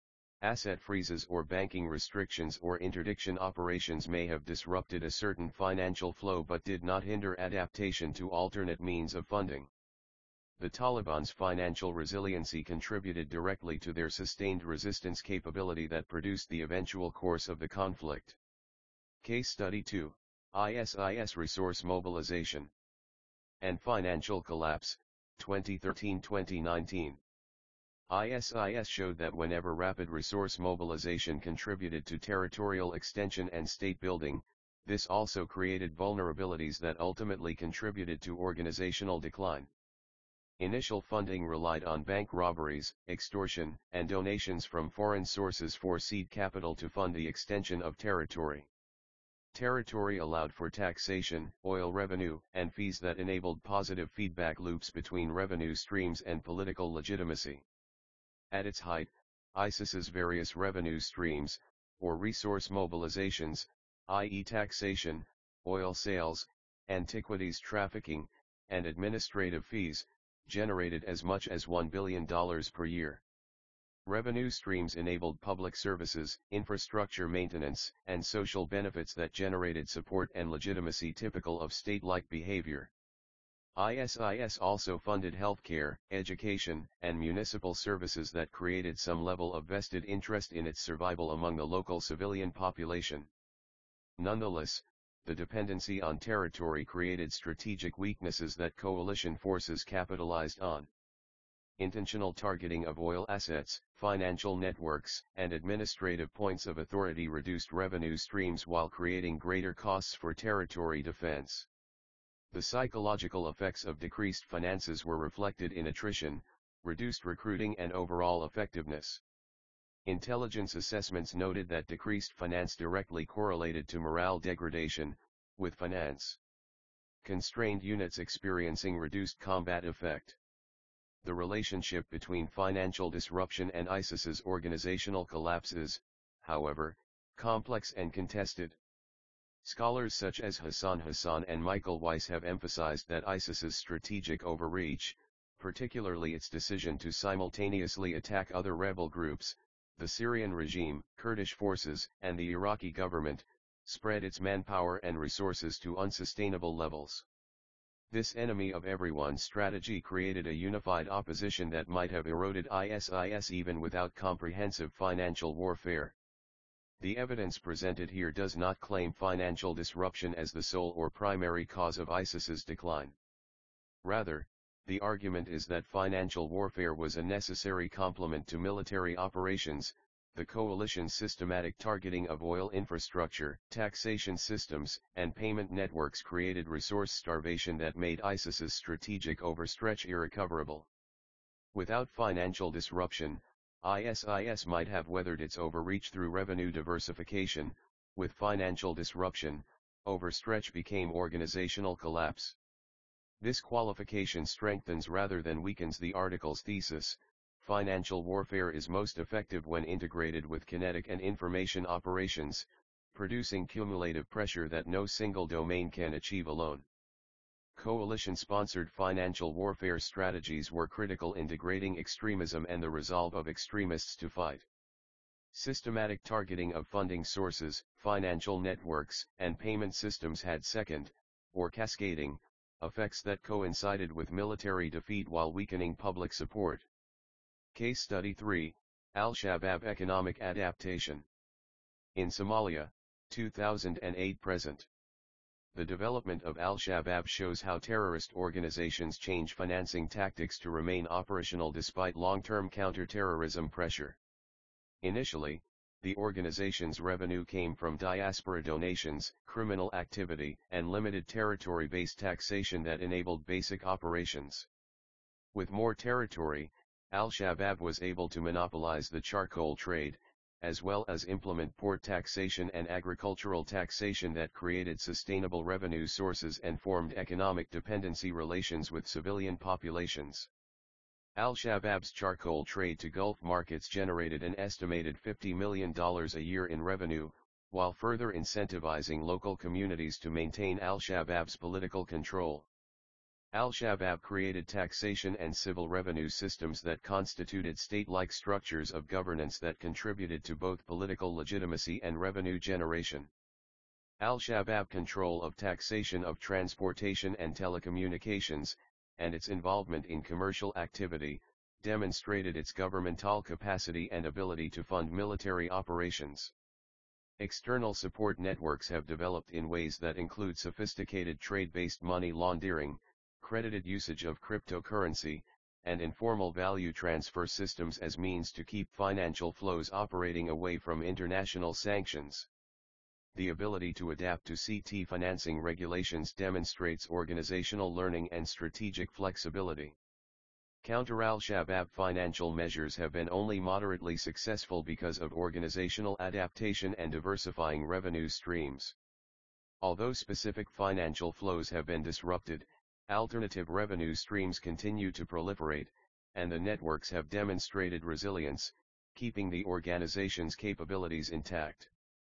Asset freezes or banking restrictions or interdiction operations may have disrupted a certain financial flow but did not hinder adaptation to alternate means of funding. The Taliban's financial resiliency contributed directly to their sustained resistance capability that produced the eventual course of the conflict. Case Study two, ISIS Resource Mobilization and Financial Collapse, twenty thirteen to twenty nineteen. ISIS showed that whenever rapid resource mobilization contributed to territorial extension and state building, this also created vulnerabilities that ultimately contributed to organizational decline. Initial funding relied on bank robberies, extortion, and donations from foreign sources for seed capital to fund the extension of territory. Territory allowed for taxation, oil revenue, and fees that enabled positive feedback loops between revenue streams and political legitimacy. At its height, ISIS's various revenue streams, or resource mobilizations, that is taxation, oil sales, antiquities trafficking, and administrative fees, generated as much as one billion dollars per year. Revenue streams enabled public services, infrastructure maintenance, and social benefits that generated support and legitimacy typical of state-like behavior. ISIS also funded healthcare, education, and municipal services that created some level of vested interest in its survival among the local civilian population. Nonetheless, the dependency on territory created strategic weaknesses that coalition forces capitalized on. Intentional targeting of oil assets, financial networks, and administrative points of authority reduced revenue streams while creating greater costs for territory defense. The psychological effects of decreased finances were reflected in attrition, reduced recruiting, and overall effectiveness. Intelligence assessments noted that decreased finance directly correlated to morale degradation, with finance constrained units experiencing reduced combat effect. The relationship between financial disruption and ISIS's organizational collapse is, however, complex and contested. Scholars such as Hassan Hassan and Michael Weiss have emphasized that ISIS's strategic overreach, particularly its decision to simultaneously attack other rebel groups, the Syrian regime, Kurdish forces, and the Iraqi government, spread its manpower and resources to unsustainable levels. This enemy of everyone strategy created a unified opposition that might have eroded ISIS even without comprehensive financial warfare. The evidence presented here does not claim financial disruption as the sole or primary cause of ISIS's decline. Rather, the argument is that financial warfare was a necessary complement to military operations. The coalition's systematic targeting of oil infrastructure, taxation systems, and payment networks created resource starvation that made ISIS's strategic overstretch irrecoverable. Without financial disruption, ISIS might have weathered its overreach through revenue diversification. With financial disruption, overstretch became organizational collapse. This qualification strengthens rather than weakens the article's thesis. Financial warfare is most effective when integrated with kinetic and information operations, producing cumulative pressure that no single domain can achieve alone. Coalition-sponsored financial warfare strategies were critical in degrading extremism and the resolve of extremists to fight. Systematic targeting of funding sources, financial networks, and payment systems had second, or cascading, effects that coincided with military defeat while weakening public support. Case Study three, Al-Shabaab Economic Adaptation. In Somalia, two thousand eight-present. The development of Al-Shabaab shows how terrorist organizations change financing tactics to remain operational despite long-term counter-terrorism pressure. Initially, the organization's revenue came from diaspora donations, criminal activity, and limited territory-based taxation that enabled basic operations. With more territory, Al-Shabaab was able to monopolize the charcoal trade, as well as implement port taxation and agricultural taxation that created sustainable revenue sources and formed economic dependency relations with civilian populations. Al-Shabaab's charcoal trade to Gulf markets generated an estimated fifty million dollars a year in revenue, while further incentivizing local communities to maintain Al-Shabaab's political control. Al-Shabaab created taxation and civil revenue systems that constituted state-like structures of governance that contributed to both political legitimacy and revenue generation. Al-Shabaab control of taxation of transportation and telecommunications, and its involvement in commercial activity, demonstrated its governmental capacity and ability to fund military operations. External support networks have developed in ways that include sophisticated trade-based money laundering, credited usage of cryptocurrency, and informal value transfer systems as means to keep financial flows operating away from international sanctions. The ability to adapt to C T financing regulations demonstrates organizational learning and strategic flexibility. Counter Al-Shabaab financial measures have been only moderately successful because of organizational adaptation and diversifying revenue streams. Although specific financial flows have been disrupted, alternative revenue streams continue to proliferate, and the networks have demonstrated resilience, keeping the organization's capabilities intact.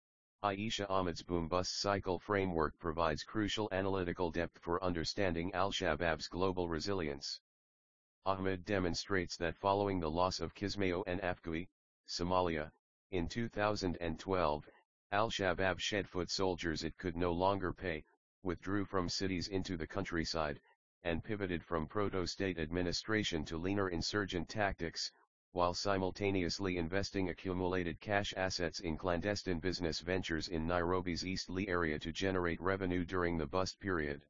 Aisha Ahmed's boom-bust cycle framework provides crucial analytical depth for understanding Al-Shabaab's global resilience. Ahmed demonstrates that following the loss of Kismayo and Afgoy, Somalia, in two thousand twelve, Al-Shabaab shed foot soldiers it could no longer pay, withdrew from cities into the countryside, and pivoted from proto-state administration to leaner insurgent tactics, while simultaneously investing accumulated cash assets in clandestine business ventures in Nairobi's Eastleigh area to generate revenue during the bust period.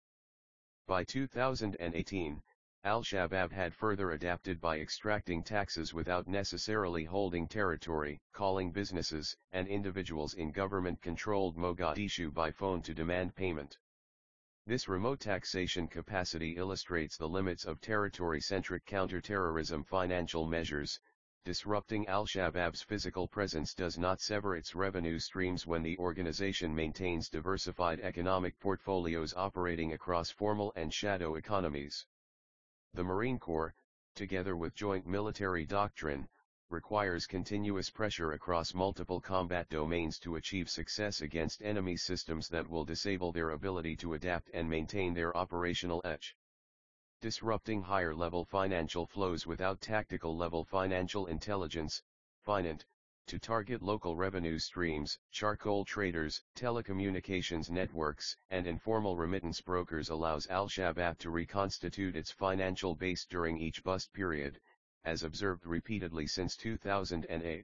By two thousand eighteen, Al-Shabaab had further adapted by extracting taxes without necessarily holding territory, calling businesses and individuals in government-controlled Mogadishu by phone to demand payment. This remote taxation capacity illustrates the limits of territory-centric counter-terrorism financial measures. Disrupting Al-Shabaab's physical presence does not sever its revenue streams when the organization maintains diversified economic portfolios operating across formal and shadow economies. The Marine Corps, together with joint military doctrine, requires continuous pressure across multiple combat domains to achieve success against enemy systems that will disable their ability to adapt and maintain their operational edge. Disrupting higher-level financial flows without tactical-level financial intelligence, FINANT, to target local revenue streams, charcoal traders, telecommunications networks, and informal remittance brokers allows Al-Shabaab to reconstitute its financial base during each bust period, as observed repeatedly since two thousand eight.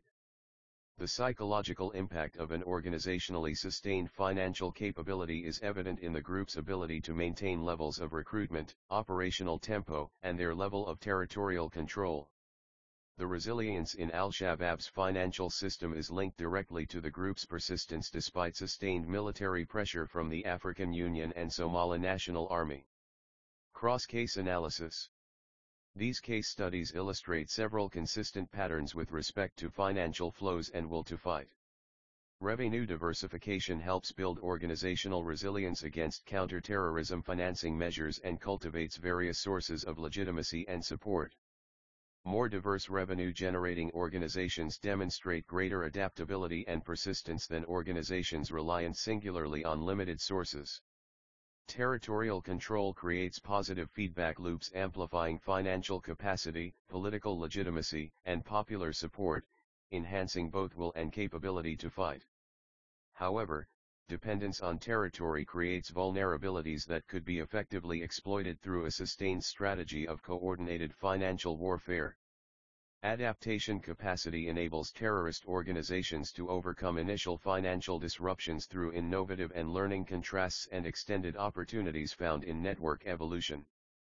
The psychological impact of an organizationally sustained financial capability is evident in the group's ability to maintain levels of recruitment, operational tempo, and their level of territorial control. The resilience in Al-Shabaab's financial system is linked directly to the group's persistence despite sustained military pressure from the African Union and Somali National Army. Cross-case analysis. These case studies illustrate several consistent patterns with respect to financial flows and will to fight. Revenue diversification helps build organizational resilience against counter-terrorism financing measures and cultivates various sources of legitimacy and support. More diverse revenue-generating organizations demonstrate greater adaptability and persistence than organizations reliant singularly on limited sources. Territorial control creates positive feedback loops amplifying financial capacity, political legitimacy, and popular support, enhancing both will and capability to fight. However, dependence on territory creates vulnerabilities that could be effectively exploited through a sustained strategy of coordinated financial warfare. Adaptation capacity enables terrorist organizations to overcome initial financial disruptions through innovative and learning contrasts and extended opportunities found in network evolution.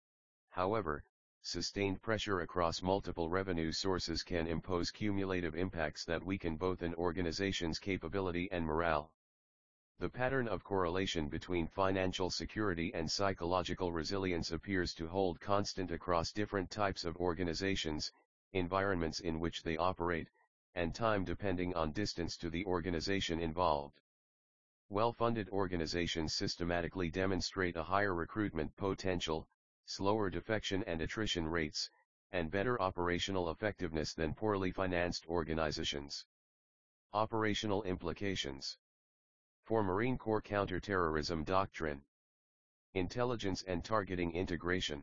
However, sustained pressure across multiple revenue sources can impose cumulative impacts that weaken both an organization's capability and morale. The pattern of correlation between financial security and psychological resilience appears to hold constant across different types of organizations, environments in which they operate, and time depending on distance to the organization involved. Well-funded organizations systematically demonstrate a higher recruitment potential, slower defection and attrition rates, and better operational effectiveness than poorly financed organizations. Operational implications. For Marine Corps counterterrorism doctrine. Intelligence and targeting integration.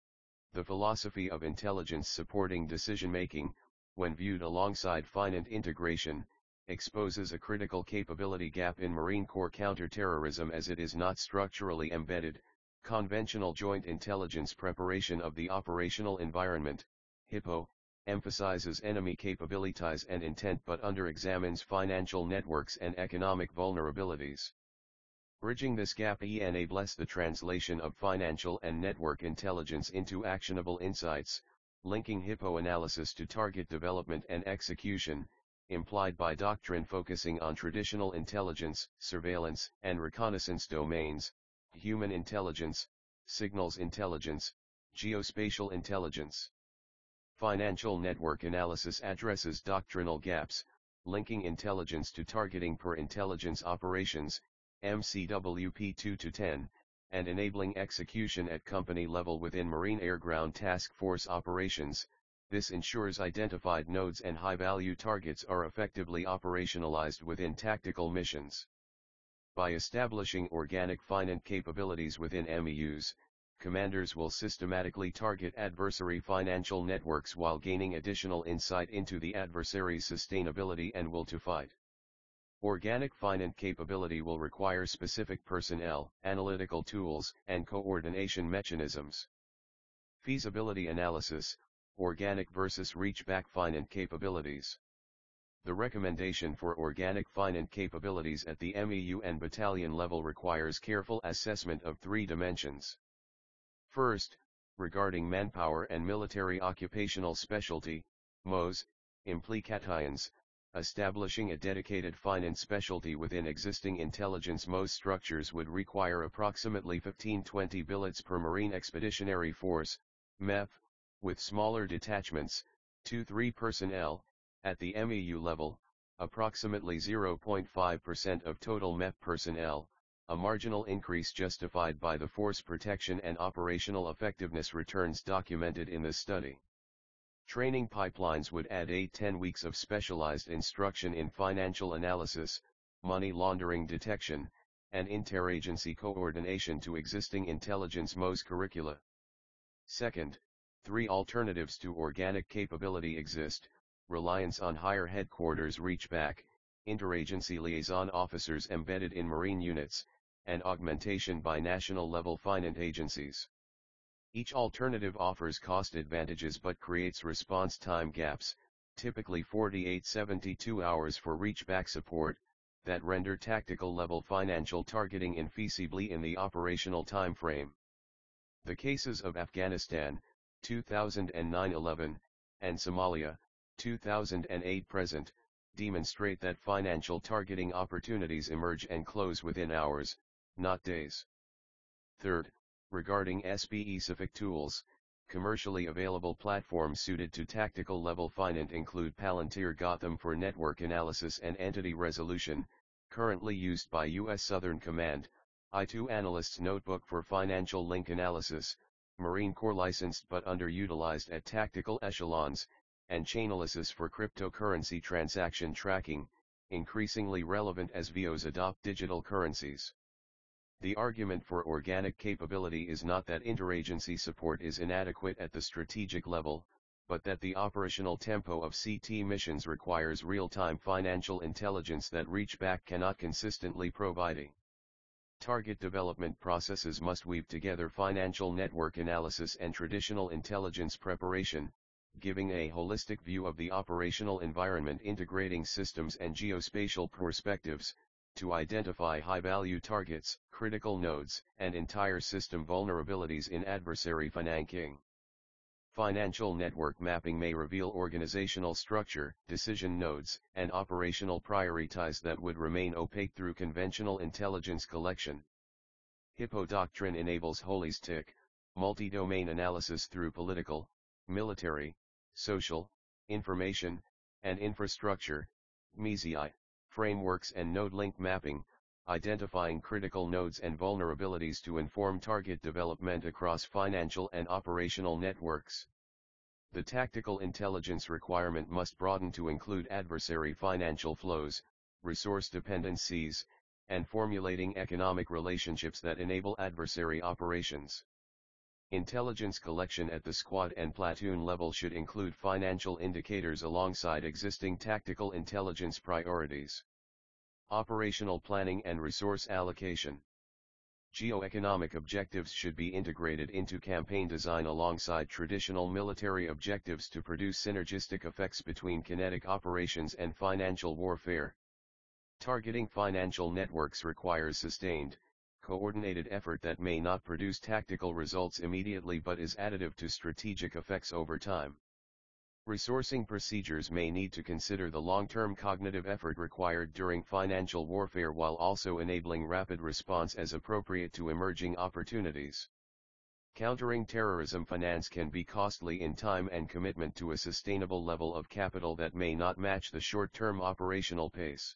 The philosophy of intelligence supporting decision-making, when viewed alongside finance integration, exposes a critical capability gap in Marine Corps counterterrorism as it is not structurally embedded. Conventional Joint Intelligence Preparation of the Operational Environment, HIPPO, emphasizes enemy capabilities and intent but under-examines financial networks and economic vulnerabilities. Bridging this gap enables the translation of financial and network intelligence into actionable insights, linking HIPPO analysis to target development and execution, implied by doctrine focusing on traditional intelligence, surveillance, and reconnaissance domains, human intelligence, signals intelligence, geospatial intelligence. Financial network analysis addresses doctrinal gaps, linking intelligence to targeting per intelligence operations, M C W P two to ten, and enabling execution at company level within Marine Air Ground Task Force operations. This ensures identified nodes and high-value targets are effectively operationalized within tactical missions. By establishing organic finance capabilities within M E Us, commanders will systematically target adversary financial networks while gaining additional insight into the adversary's sustainability and will to fight. Organic finance capability will require specific personnel, analytical tools, and coordination mechanisms. Feasibility analysis, organic versus reach-back finance capabilities. The recommendation for organic finance capabilities at the M E U and battalion level requires careful assessment of three dimensions. First, regarding manpower and military occupational specialty, M O S, implications, establishing a dedicated finance specialty within existing intelligence M O S structures would require approximately fifteen to twenty billets per Marine Expeditionary Force, M E F, with smaller detachments, two to three personnel, at the M E U level, approximately zero point five percent of total M E F personnel, a marginal increase justified by the force protection and operational effectiveness returns documented in the study. Training pipelines would add eight to ten weeks of specialized instruction in financial analysis, money laundering detection, and interagency coordination to existing intelligence M O S curricula. Second, three alternatives to organic capability exist: reliance on higher headquarters reach-back, interagency liaison officers embedded in Marine units, and augmentation by national-level finance agencies. Each alternative offers cost advantages but creates response time gaps, typically forty-eight to seventy-two hours for reach-back support, that render tactical-level financial targeting infeasibly in the operational time frame. The cases of Afghanistan, two thousand nine to eleven, and Somalia, two thousand eight present, demonstrate that financial targeting opportunities emerge and close within hours, not days. Third, regarding specific tools, Commercially available platforms suited to tactical level finance include Palantir Gotham for network analysis and entity resolution, currently used by U S Southern Command, I two Analyst's Notebook for financial link analysis, Marine Corps licensed but underutilized at tactical echelons, and Chainalysis for cryptocurrency transaction tracking, increasingly relevant as V Os adopt digital currencies. The argument for organic capability is not that interagency support is inadequate at the strategic level, but that the operational tempo of C T missions requires real-time financial intelligence that Reachback cannot consistently provide. Target development processes must weave together financial network analysis and traditional intelligence preparation, giving a holistic view of the operational environment, integrating systems and geospatial perspectives, to identify high-value targets, critical nodes, and entire system vulnerabilities in adversary financing. Financial network mapping may reveal organizational structure, decision nodes, and operational priorities that would remain opaque through conventional intelligence collection. Hippo doctrine enables holistic, multi-domain analysis through political, military, social, information, and infrastructure, M I S I, frameworks and node link mapping, identifying critical nodes and vulnerabilities to inform target development across financial and operational networks. The tactical intelligence requirement must broaden to include adversary financial flows, resource dependencies, and formulating economic relationships that enable adversary operations. Intelligence collection at the squad and platoon level should include financial indicators alongside existing tactical intelligence priorities. Operational planning and resource allocation. Geoeconomic objectives should be integrated into campaign design alongside traditional military objectives to produce synergistic effects between kinetic operations and financial warfare. Targeting financial networks requires sustained, coordinated effort that may not produce tactical results immediately but is additive to strategic effects over time. Resourcing procedures may need to consider the long-term cognitive effort required during financial warfare while also enabling rapid response as appropriate to emerging opportunities. Countering terrorism finance can be costly in time and commitment to a sustainable level of capital that may not match the short-term operational pace.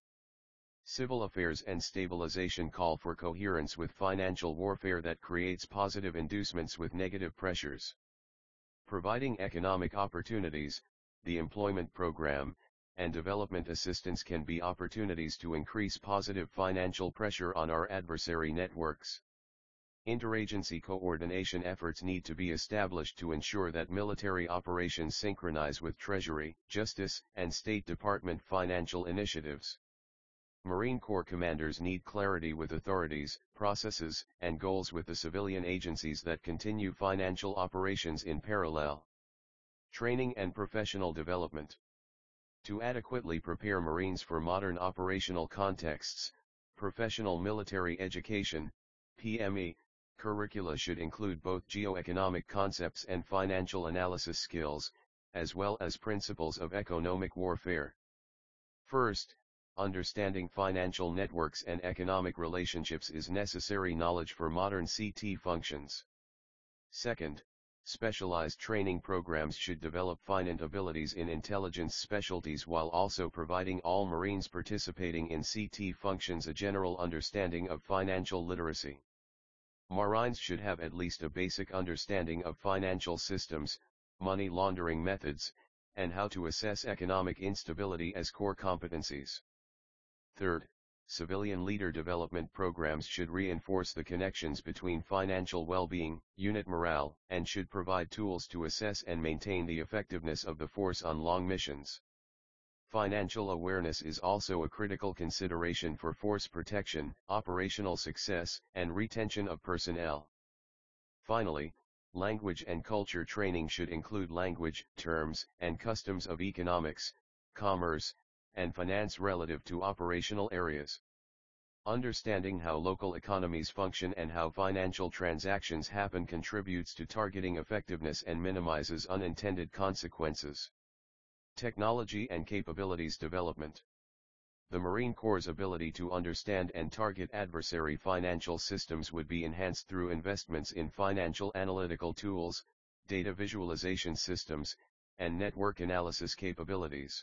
Civil affairs and stabilization call for coherence with financial warfare that creates positive inducements with negative pressures. Providing economic opportunities, the employment program, and development assistance can be opportunities to increase positive financial pressure on our adversary networks. Interagency coordination efforts need to be established to ensure that military operations synchronize with Treasury, Justice, and State Department financial initiatives. Marine Corps commanders need clarity with authorities, processes, and goals with the civilian agencies that continue financial operations in parallel. Training and professional development. To adequately prepare Marines for modern operational contexts, professional military education, P M E, curricula should include both geoeconomic concepts and financial analysis skills, as well as principles of economic warfare. First, understanding financial networks and economic relationships is necessary knowledge for modern C T functions. Second, specialized training programs should develop finite abilities in intelligence specialties while also providing all Marines participating in C T functions a general understanding of financial literacy. Marines should have at least a basic understanding of financial systems, money laundering methods, and how to assess economic instability as core competencies. Third, civilian leader development programs should reinforce the connections between financial well-being, unit morale, and should provide tools to assess and maintain the effectiveness of the force on long missions. Financial awareness is also a critical consideration for force protection, operational success, and retention of personnel. Finally, language and culture training should include language, terms, and customs of economics, commerce, and finance relative to operational areas. Understanding how local economies function and how financial transactions happen contributes to targeting effectiveness and minimizes unintended consequences. Technology and capabilities development. The Marine Corps' ability to understand and target adversary financial systems would be enhanced through investments in financial analytical tools, data visualization systems, and network analysis capabilities.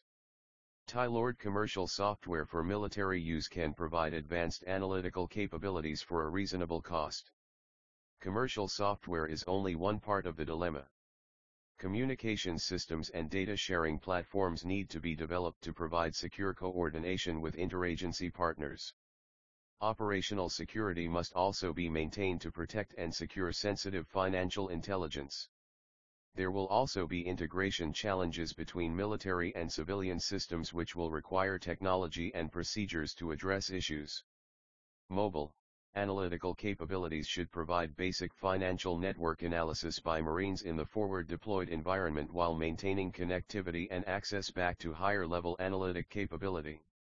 Tylord commercial software for military use can provide advanced analytical capabilities for a reasonable cost. Commercial software is only one part of the dilemma. Communications systems and data sharing platforms need to be developed to provide secure coordination with interagency partners. Operational security must also be maintained to protect and secure sensitive financial intelligence. There will also be integration challenges between military and civilian systems which will require technology and procedures to address issues. Mobile, analytical capabilities should provide basic financial network analysis by Marines in the forward deployed environment while maintaining connectivity and access back to higher level analytic capability.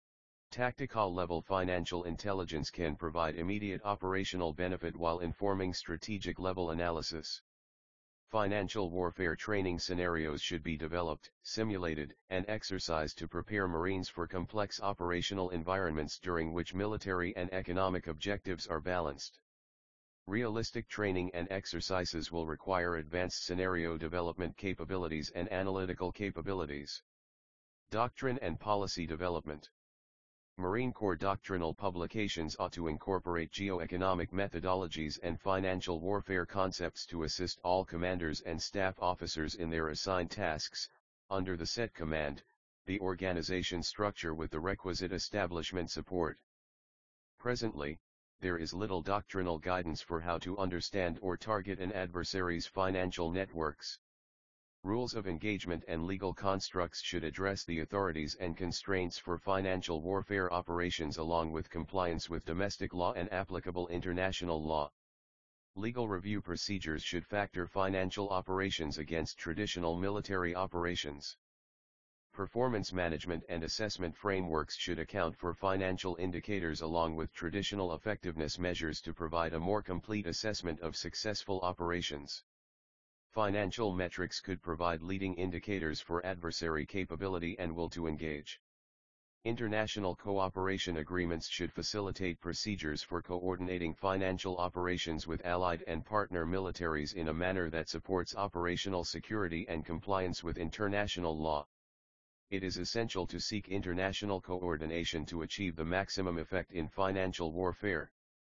Tactical level financial intelligence can provide immediate operational benefit while informing strategic level analysis. Financial warfare training scenarios should be developed, simulated, and exercised to prepare Marines for complex operational environments during which military and economic objectives are balanced. Realistic training and exercises will require advanced scenario development capabilities and analytical capabilities. Doctrine and policy development. Marine Corps doctrinal publications ought to incorporate geoeconomic methodologies and financial warfare concepts to assist all commanders and staff officers in their assigned tasks, under the set command, the organization structure with the requisite establishment support. Presently, there is little doctrinal guidance for how to understand or target an adversary's financial networks. Rules of engagement and legal constructs should address the authorities and constraints for financial warfare operations along with compliance with domestic law and applicable international law. Legal review procedures should factor financial operations against traditional military operations. Performance management and assessment frameworks should account for financial indicators along with traditional effectiveness measures to provide a more complete assessment of successful operations. Financial metrics could provide leading indicators for adversary capability and will to engage. International cooperation agreements should facilitate procedures for coordinating financial operations with allied and partner militaries in a manner that supports operational security and compliance with international law. It is essential to seek international coordination to achieve the maximum effect in financial warfare.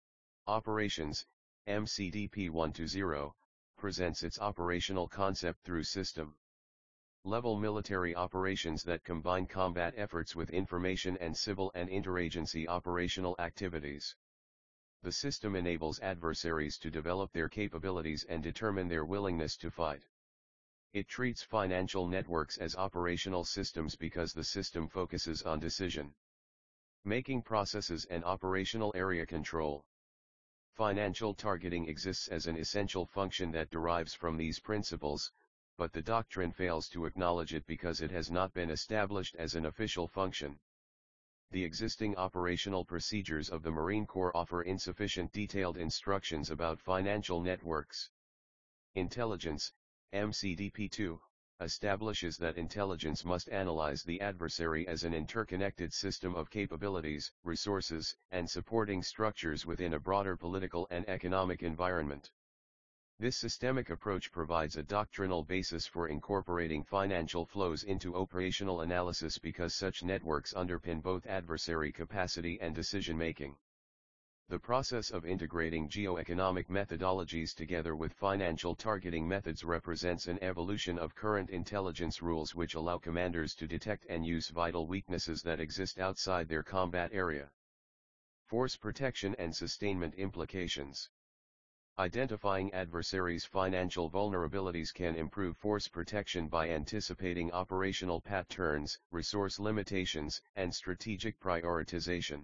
Operations, M C D P one twenty, presents its operational concept through system level military operations that combine combat efforts with information and civil and interagency operational activities. The system enables adversaries to develop their capabilities and determine their willingness to fight. It treats financial networks as operational systems because the system focuses on decision-making processes and operational area control. Financial targeting exists as an essential function that derives from these principles, but the doctrine fails to acknowledge it because it has not been established as an official function. The existing operational procedures of the Marine Corps offer insufficient detailed instructions about financial networks. Intelligence, M C D P two, establishes that intelligence must analyze the adversary as an interconnected system of capabilities, resources, and supporting structures within a broader political and economic environment. This systemic approach provides a doctrinal basis for incorporating financial flows into operational analysis because such networks underpin both adversary capacity and decision-making. The process of integrating geoeconomic methodologies together with financial targeting methods represents an evolution of current intelligence rules which allow commanders to detect and use vital weaknesses that exist outside their combat area. Force protection and sustainment implications. Identifying adversaries' financial vulnerabilities can improve force protection by anticipating operational patterns, resource limitations, and strategic prioritization.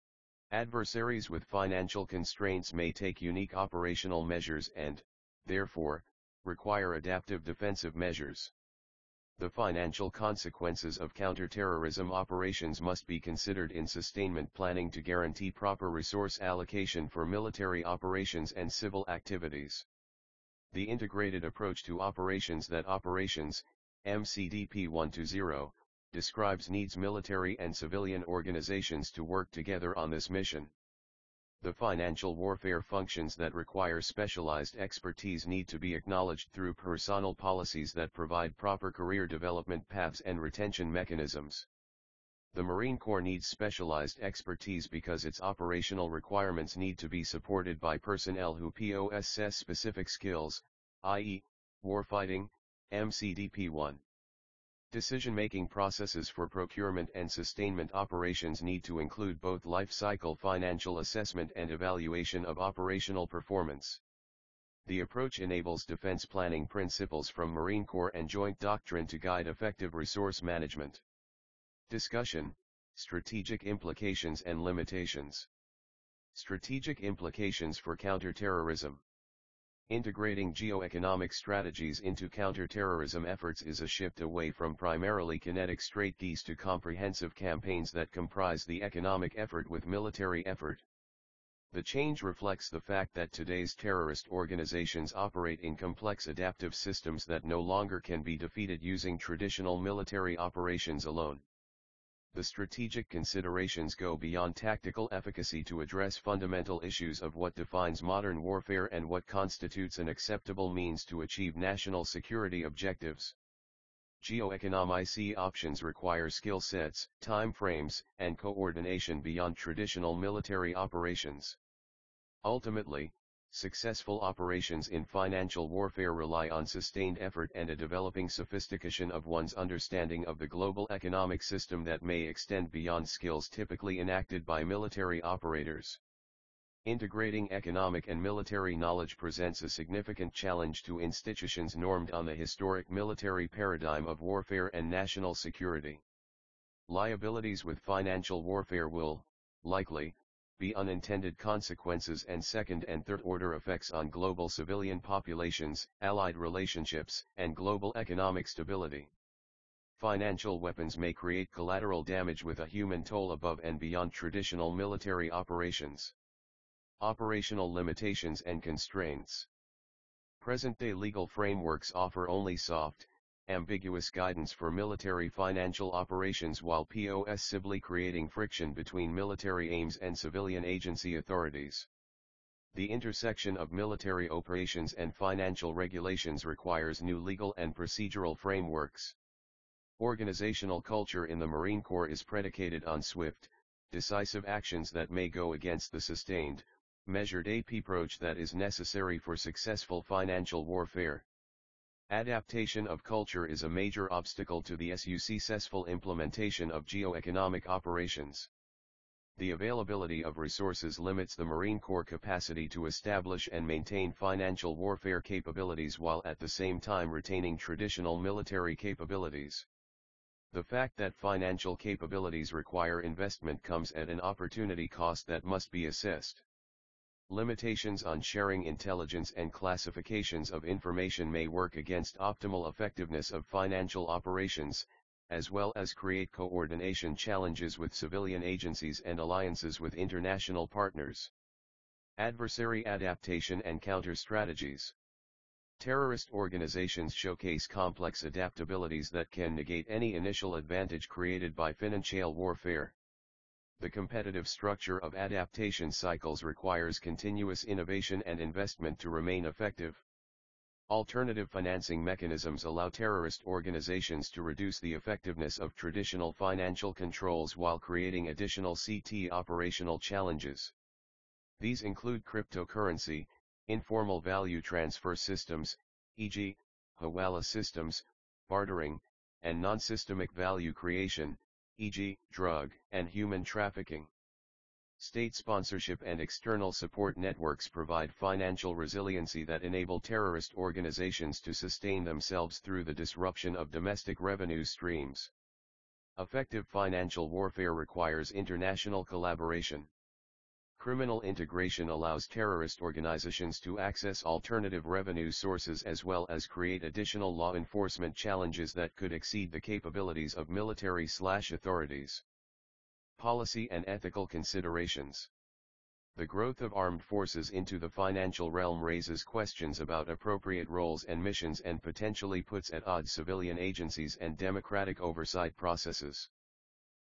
Adversaries with financial constraints may take unique operational measures and, therefore, require adaptive defensive measures. The financial consequences of counterterrorism operations must be considered in sustainment planning to guarantee proper resource allocation for military operations and civil activities. The integrated approach to operations that operations, M C D P one twenty, describes needs military and civilian organizations to work together on this mission. The financial warfare functions that require specialized expertise need to be acknowledged through personnel policies that provide proper career development paths and retention mechanisms. The Marine Corps needs specialized expertise because its operational requirements need to be supported by personnel who possess specific skills, that is, warfighting, M C D P one. Decision-making processes for procurement and sustainment operations need to include both life cycle financial assessment and evaluation of operational performance. The approach enables defense planning principles from Marine Corps and joint doctrine to guide effective resource management. Discussion: Strategic implications and limitations. Strategic implications for counterterrorism. Integrating geoeconomic strategies into counterterrorism efforts is a shift away from primarily kinetic strategies to comprehensive campaigns that comprise the economic effort with military effort. The change reflects the fact that today's terrorist organizations operate in complex adaptive systems that no longer can be defeated using traditional military operations alone. The strategic considerations go beyond tactical efficacy to address fundamental issues of what defines modern warfare and what constitutes an acceptable means to achieve national security objectives. Geoeconomic options require skill sets, time frames, and coordination beyond traditional military operations. Ultimately, successful operations in financial warfare rely on sustained effort and a developing sophistication of one's understanding of the global economic system that may extend beyond skills typically enacted by military operators. Integrating economic and military knowledge presents a significant challenge to institutions normed on the historic military paradigm of warfare and national security. Liabilities with financial warfare will, likely, be unintended consequences and second and third order effects on global civilian populations, allied relationships, and global economic stability. Financial weapons may create collateral damage with a human toll above and beyond traditional military operations. Operational limitations and constraints. Present-day legal frameworks offer only soft, ambiguous guidance for military financial operations while possibly creating friction between military aims and civilian agency authorities. The intersection of military operations and financial regulations requires new legal and procedural frameworks. Organizational culture in the Marine Corps is predicated on swift, decisive actions that may go against the sustained, measured approach that is necessary for successful financial warfare. Adaptation of culture is a major obstacle to the successful implementation of geoeconomic operations. The availability of resources limits the Marine Corps' capacity to establish and maintain financial warfare capabilities while at the same time retaining traditional military capabilities. The fact that financial capabilities require investment comes at an opportunity cost that must be assessed. Limitations on sharing intelligence and classifications of information may work against optimal effectiveness of financial operations, as well as create coordination challenges with civilian agencies and alliances with international partners. Adversary adaptation and counter strategies. Terrorist organizations showcase complex adaptabilities that can negate any initial advantage created by financial warfare. The competitive structure of adaptation cycles requires continuous innovation and investment to remain effective. Alternative financing mechanisms allow terrorist organizations to reduce the effectiveness of traditional financial controls while creating additional C T operational challenges. These include cryptocurrency, informal value transfer systems, for example, Hawala systems, bartering, and non-systemic value creation, for example, drug and human trafficking. State sponsorship and external support networks provide financial resiliency that enable terrorist organizations to sustain themselves through the disruption of domestic revenue streams. Effective financial warfare requires international collaboration. Criminal integration allows terrorist organizations to access alternative revenue sources as well as create additional law enforcement challenges that could exceed the capabilities of military/authorities. Policy and ethical considerations. The growth of armed forces into the financial realm raises questions about appropriate roles and missions and potentially puts at odds civilian agencies and democratic oversight processes.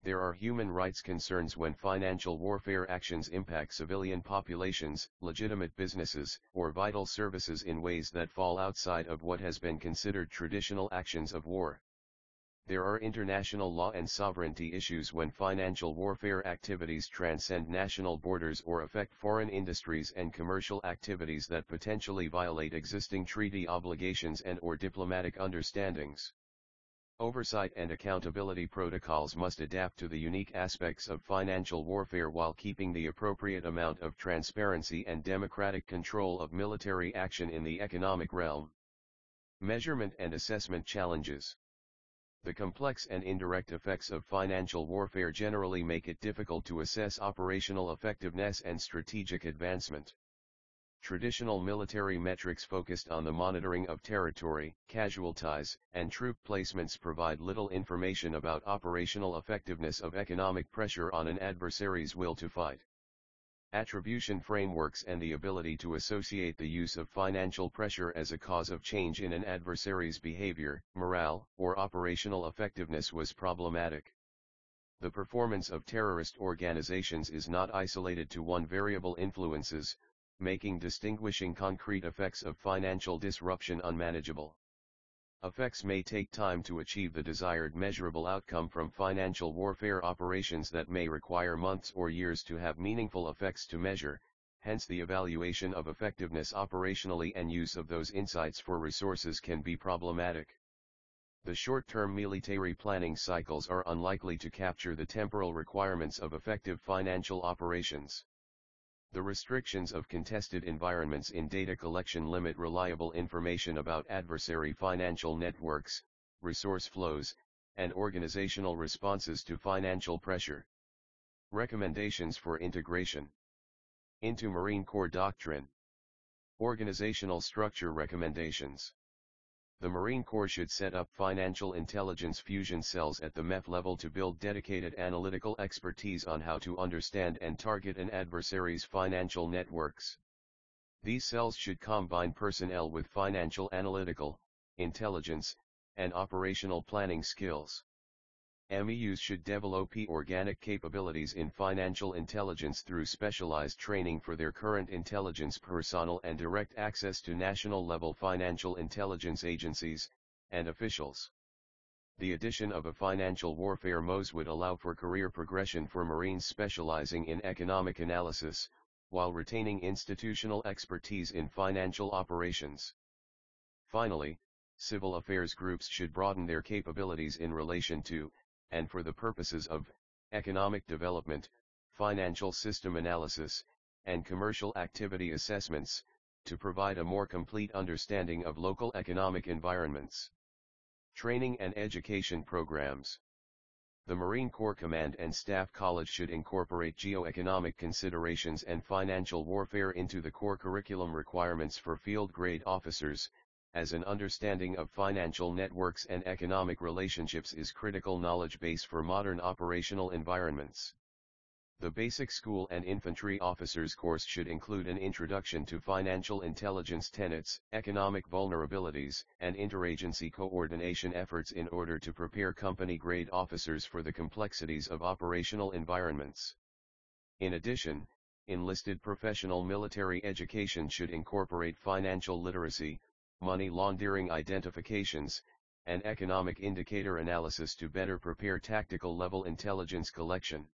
There are human rights concerns when financial warfare actions impact civilian populations, legitimate businesses, or vital services in ways that fall outside of what has been considered traditional actions of war. There are international law and sovereignty issues when financial warfare activities transcend national borders or affect foreign industries and commercial activities that potentially violate existing treaty obligations and or diplomatic understandings. Oversight and accountability protocols must adapt to the unique aspects of financial warfare while keeping the appropriate amount of transparency and democratic control of military action in the economic realm. Measurement and assessment challenges. The complex and indirect effects of financial warfare generally make it difficult to assess operational effectiveness and strategic advancement. Traditional military metrics focused on the monitoring of territory, casualties, and troop placements provide little information about operational effectiveness of economic pressure on an adversary's will to fight. Attribution frameworks and the ability to associate the use of financial pressure as a cause of change in an adversary's behavior, morale, or operational effectiveness was problematic. The performance of terrorist organizations is not isolated to one variable influences, making distinguishing concrete effects of financial disruption unmanageable. Effects may take time to achieve the desired measurable outcome from financial warfare operations that may require months or years to have meaningful effects to measure, hence the evaluation of effectiveness operationally and use of those insights for resources can be problematic. The short-term military planning cycles are unlikely to capture the temporal requirements of effective financial operations. The restrictions of contested environments in data collection limit reliable information about adversary financial networks, resource flows, and organizational responses to financial pressure. Recommendations for integration into Marine Corps doctrine. Organizational structure recommendations. The Marine Corps should set up financial intelligence fusion cells at the M E F level to build dedicated analytical expertise on how to understand and target an adversary's financial networks. These cells should combine personnel with financial analytical, intelligence, and operational planning skills. M E Us should develop organic capabilities in financial intelligence through specialized training for their current intelligence personnel and direct access to national-level financial intelligence agencies and officials. The addition of a financial warfare M O S would allow for career progression for Marines specializing in economic analysis, while retaining institutional expertise in financial operations. Finally, civil affairs groups should broaden their capabilities in relation to, and for the purposes of, economic development, financial system analysis, and commercial activity assessments, to provide a more complete understanding of local economic environments. Training and education programs. The Marine Corps Command and Staff College should incorporate geoeconomic considerations and financial warfare into the core curriculum requirements for field grade officers, as an understanding of financial networks and economic relationships is critical knowledge base for modern operational environments. The Basic School and Infantry Officers course should include an introduction to financial intelligence tenets, economic vulnerabilities, and interagency coordination efforts in order to prepare company-grade officers for the complexities of operational environments. In addition, enlisted professional military education should incorporate financial literacy, money laundering identifications, and economic indicator analysis to better prepare tactical-level intelligence collection.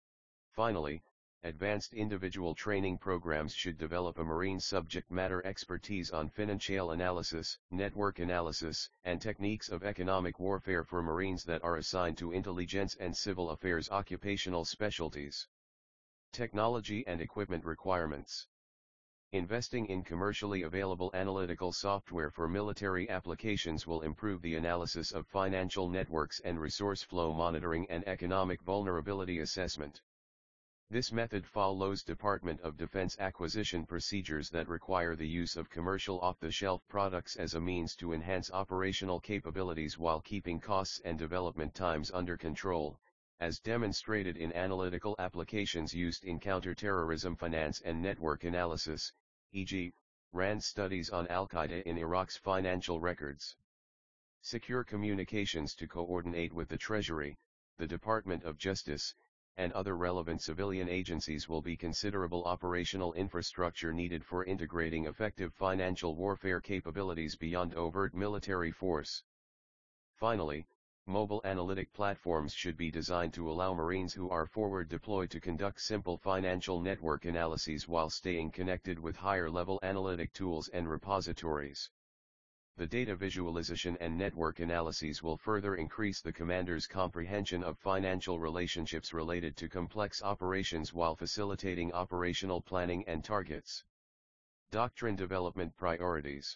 Finally, advanced individual training programs should develop a Marine subject matter expertise on financial analysis, network analysis, and techniques of economic warfare for Marines that are assigned to intelligence and civil affairs occupational specialties. Technology and equipment requirements. Investing in commercially available analytical software for military applications will improve the analysis of financial networks and resource flow monitoring and economic vulnerability assessment. This method follows Department of Defense acquisition procedures that require the use of commercial off-the-shelf products as a means to enhance operational capabilities while keeping costs and development times under control, as demonstrated in analytical applications used in counterterrorism finance and network analysis, for example, RAND studies on Al-Qaeda in Iraq's financial records. Secure communications to coordinate with the Treasury, the Department of Justice, and other relevant civilian agencies will be considerable operational infrastructure needed for integrating effective financial warfare capabilities beyond overt military force. Finally, mobile analytic platforms should be designed to allow Marines who are forward deployed to conduct simple financial network analyses while staying connected with higher-level analytic tools and repositories. The data visualization and network analyses will further increase the commander's comprehension of financial relationships related to complex operations while facilitating operational planning and targets. Doctrine Development Priorities.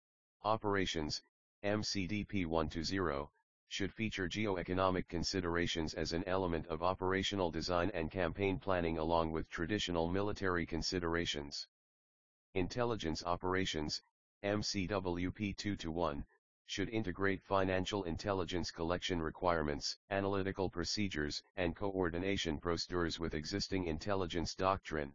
Operations, M C D P one twenty, should feature geoeconomic considerations as an element of operational design and campaign planning along with traditional military considerations. Intelligence Operations, M C W P two twenty-one, should integrate financial intelligence collection requirements, analytical procedures, and coordination procedures with existing intelligence doctrine.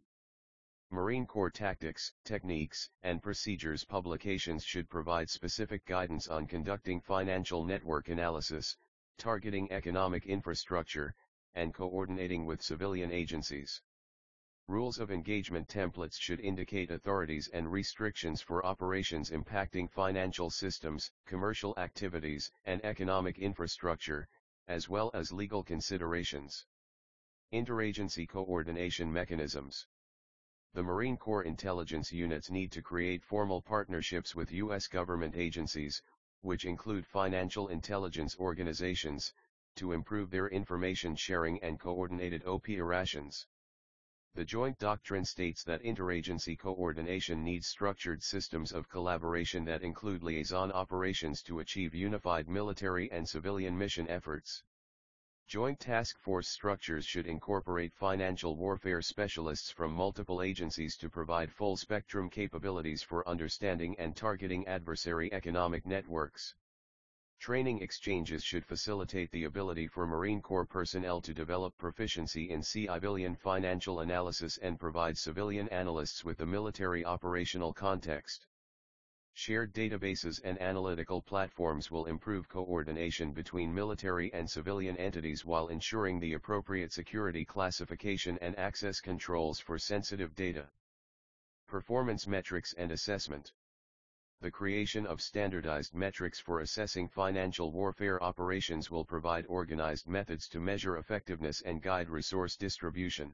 Marine Corps Tactics, Techniques, and Procedures publications should provide specific guidance on conducting financial network analysis, targeting economic infrastructure, and coordinating with civilian agencies. Rules of engagement templates should indicate authorities and restrictions for operations impacting financial systems, commercial activities, and economic infrastructure, as well as legal considerations. Interagency coordination mechanisms. The Marine Corps intelligence units need to create formal partnerships with U S government agencies, which include financial intelligence organizations, to improve their information sharing and coordinated operations. The joint doctrine states that interagency coordination needs structured systems of collaboration that include liaison operations to achieve unified military and civilian mission efforts. Joint task force structures should incorporate financial warfare specialists from multiple agencies to provide full-spectrum capabilities for understanding and targeting adversary economic networks. Training exchanges should facilitate the ability for Marine Corps personnel to develop proficiency in civilian financial analysis and provide civilian analysts with the military operational context. Shared databases and analytical platforms will improve coordination between military and civilian entities while ensuring the appropriate security classification and access controls for sensitive data. Performance metrics and assessment. The creation of standardized metrics for assessing financial warfare operations will provide organized methods to measure effectiveness and guide resource distribution.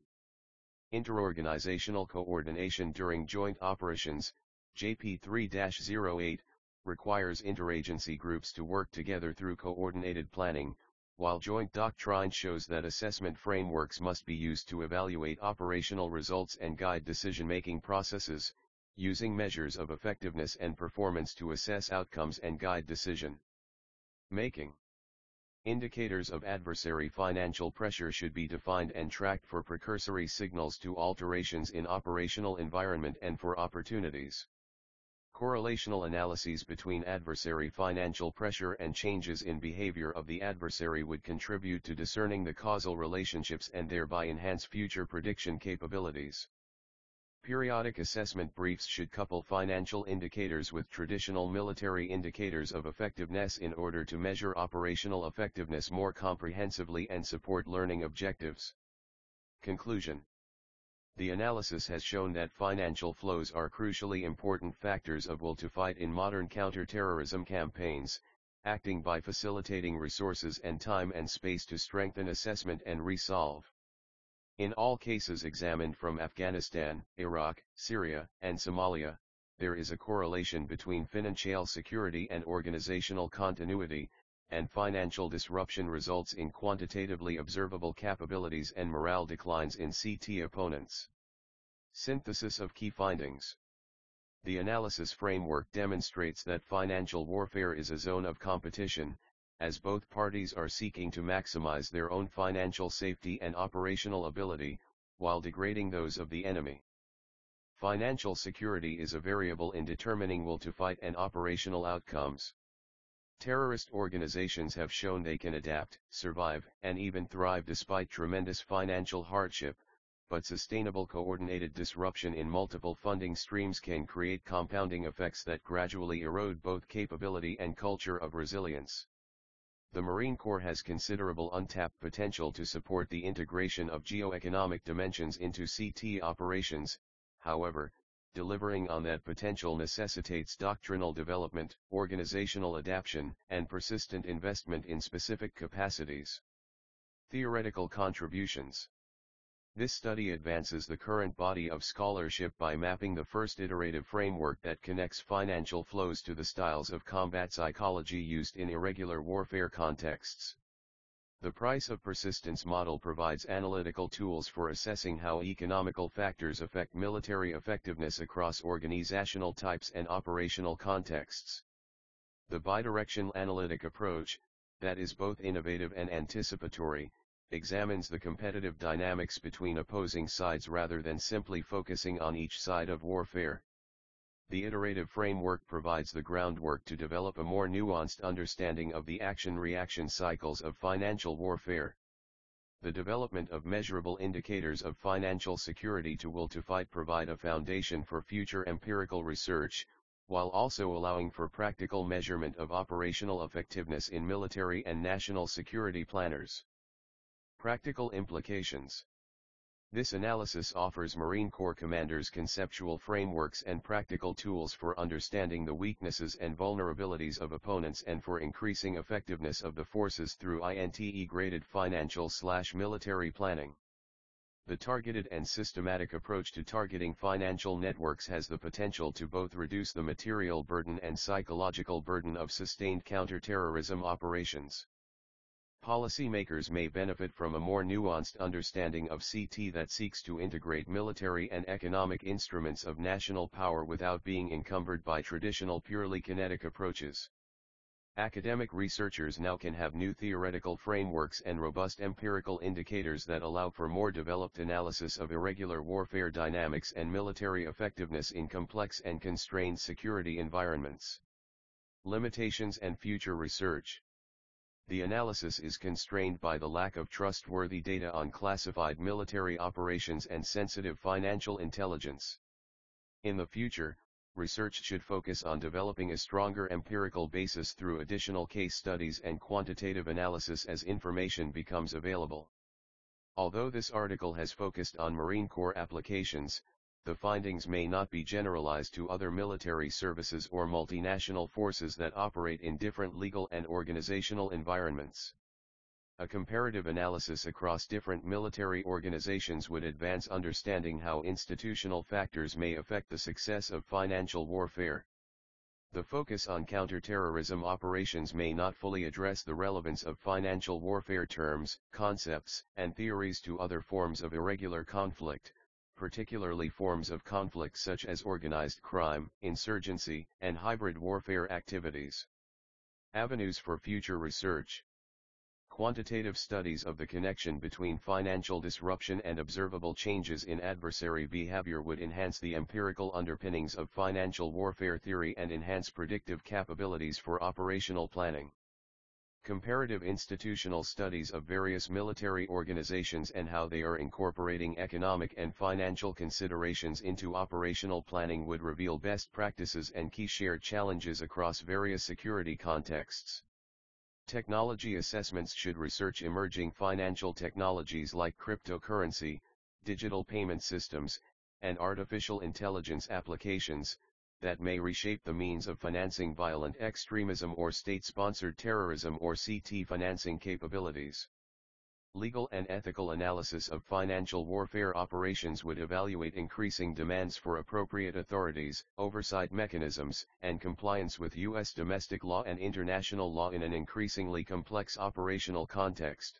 Interorganizational coordination during joint operations, J P three dash oh eight, requires interagency groups to work together through coordinated planning, while joint doctrine shows that assessment frameworks must be used to evaluate operational results and guide decision-making processes, using measures of effectiveness and performance to assess outcomes and guide decision making. Indicators of adversary financial pressure should be defined and tracked for precursory signals to alterations in operational environment and for opportunities. Correlational analyses between adversary financial pressure and changes in behavior of the adversary would contribute to discerning the causal relationships and thereby enhance future prediction capabilities. Periodic assessment briefs should couple financial indicators with traditional military indicators of effectiveness in order to measure operational effectiveness more comprehensively and support learning objectives. Conclusion. The analysis has shown that financial flows are crucially important factors of will to fight in modern counter-terrorism campaigns, acting by facilitating resources and time and space to strengthen assessment and resolve. In all cases examined from Afghanistan, Iraq, Syria, and Somalia, there is a correlation between financial security and organizational continuity, and financial disruption results in quantitatively observable capabilities and morale declines in C T opponents. Synthesis of key findings. The analysis framework demonstrates that financial warfare is a zone of competition, as both parties are seeking to maximize their own financial safety and operational ability, while degrading those of the enemy. Financial security is a variable in determining will to fight and operational outcomes. Terrorist organizations have shown they can adapt, survive, and even thrive despite tremendous financial hardship, but sustainable coordinated disruption in multiple funding streams can create compounding effects that gradually erode both capability and culture of resilience. The Marine Corps has considerable untapped potential to support the integration of geoeconomic dimensions into C T operations. However, delivering on that potential necessitates doctrinal development, organizational adaptation, and persistent investment in specific capacities. Theoretical contributions. This study advances the current body of scholarship by mapping the first iterative framework that connects financial flows to the styles of combat psychology used in irregular warfare contexts. The price of persistence model provides analytical tools for assessing how economical factors affect military effectiveness across organizational types and operational contexts. The bidirectional analytic approach, that is both innovative and anticipatory, examines the competitive dynamics between opposing sides rather than simply focusing on each side of warfare. The iterative framework provides the groundwork to develop a more nuanced understanding of the action-reaction cycles of financial warfare. The development of measurable indicators of financial security to will to fight provide a foundation for future empirical research, while also allowing for practical measurement of operational effectiveness in military and national security planners. Practical implications. This analysis offers Marine Corps commanders conceptual frameworks and practical tools for understanding the weaknesses and vulnerabilities of opponents and for increasing effectiveness of the forces through integrated financial/military planning. The targeted and systematic approach to targeting financial networks has the potential to both reduce the material burden and psychological burden of sustained counterterrorism operations. Policymakers may benefit from a more nuanced understanding of C T that seeks to integrate military and economic instruments of national power without being encumbered by traditional purely kinetic approaches. Academic researchers now can have new theoretical frameworks and robust empirical indicators that allow for more developed analysis of irregular warfare dynamics and military effectiveness in complex and constrained security environments. Limitations and future research. The analysis is constrained by the lack of trustworthy data on classified military operations and sensitive financial intelligence. In the future, research should focus on developing a stronger empirical basis through additional case studies and quantitative analysis as information becomes available. Although this article has focused on Marine Corps applications, the findings may not be generalized to other military services or multinational forces that operate in different legal and organizational environments. A comparative analysis across different military organizations would advance understanding how institutional factors may affect the success of financial warfare. The focus on counterterrorism operations may not fully address the relevance of financial warfare terms, concepts, and theories to other forms of irregular conflict, particularly forms of conflict such as organized crime, insurgency, and hybrid warfare activities. Avenues for future research. Quantitative studies of the connection between financial disruption and observable changes in adversary behavior would enhance the empirical underpinnings of financial warfare theory and enhance predictive capabilities for operational planning. Comparative institutional studies of various military organizations and how they are incorporating economic and financial considerations into operational planning would reveal best practices and key shared challenges across various security contexts. Technology assessments should research emerging financial technologies like cryptocurrency, digital payment systems, and artificial intelligence applications that may reshape the means of financing violent extremism or state-sponsored terrorism or C T financing capabilities. Legal and ethical analysis of financial warfare operations would evaluate increasing demands for appropriate authorities, oversight mechanisms, and compliance with U S domestic law and international law in an increasingly complex operational context.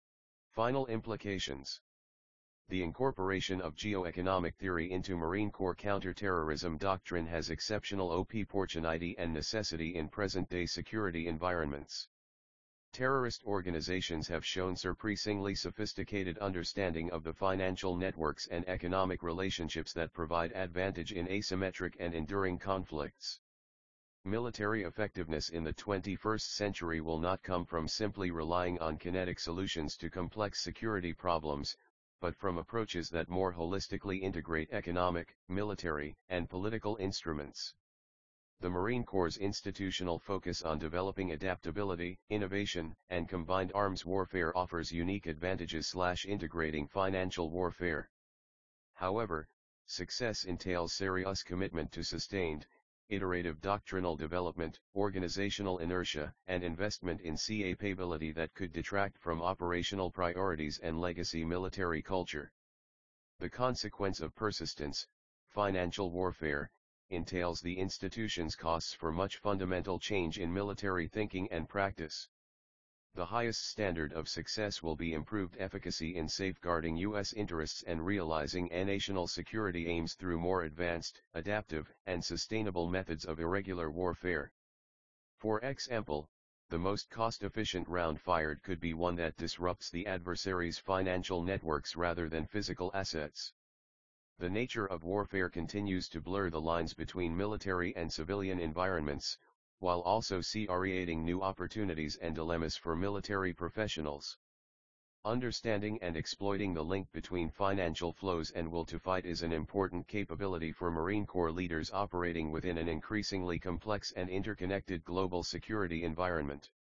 Final implications. The incorporation of geoeconomic theory into Marine Corps counterterrorism doctrine has exceptional opportunity and necessity in present-day security environments. Terrorist organizations have shown surprisingly sophisticated understanding of the financial networks and economic relationships that provide advantage in asymmetric and enduring conflicts. Military effectiveness in the twenty-first century will not come from simply relying on kinetic solutions to complex security problems, but from approaches that more holistically integrate economic, military, and political instruments. The Marine Corps' institutional focus on developing adaptability, innovation, and combined arms warfare offers unique advantages slash integrating financial warfare. However, success entails serious commitment to sustained, iterative doctrinal development, organizational inertia, and investment in capability that could detract from operational priorities and legacy military culture. The consequence of persistence, financial warfare, entails the institution's costs for much fundamental change in military thinking and practice. The highest standard of success will be improved efficacy in safeguarding U S interests and realizing national security aims through more advanced, adaptive, and sustainable methods of irregular warfare. For example, the most cost-efficient round fired could be one that disrupts the adversary's financial networks rather than physical assets. The nature of warfare continues to blur the lines between military and civilian environments, while also creating new opportunities and dilemmas for military professionals. Understanding and exploiting the link between financial flows and will to fight is an important capability for Marine Corps leaders operating within an increasingly complex and interconnected global security environment.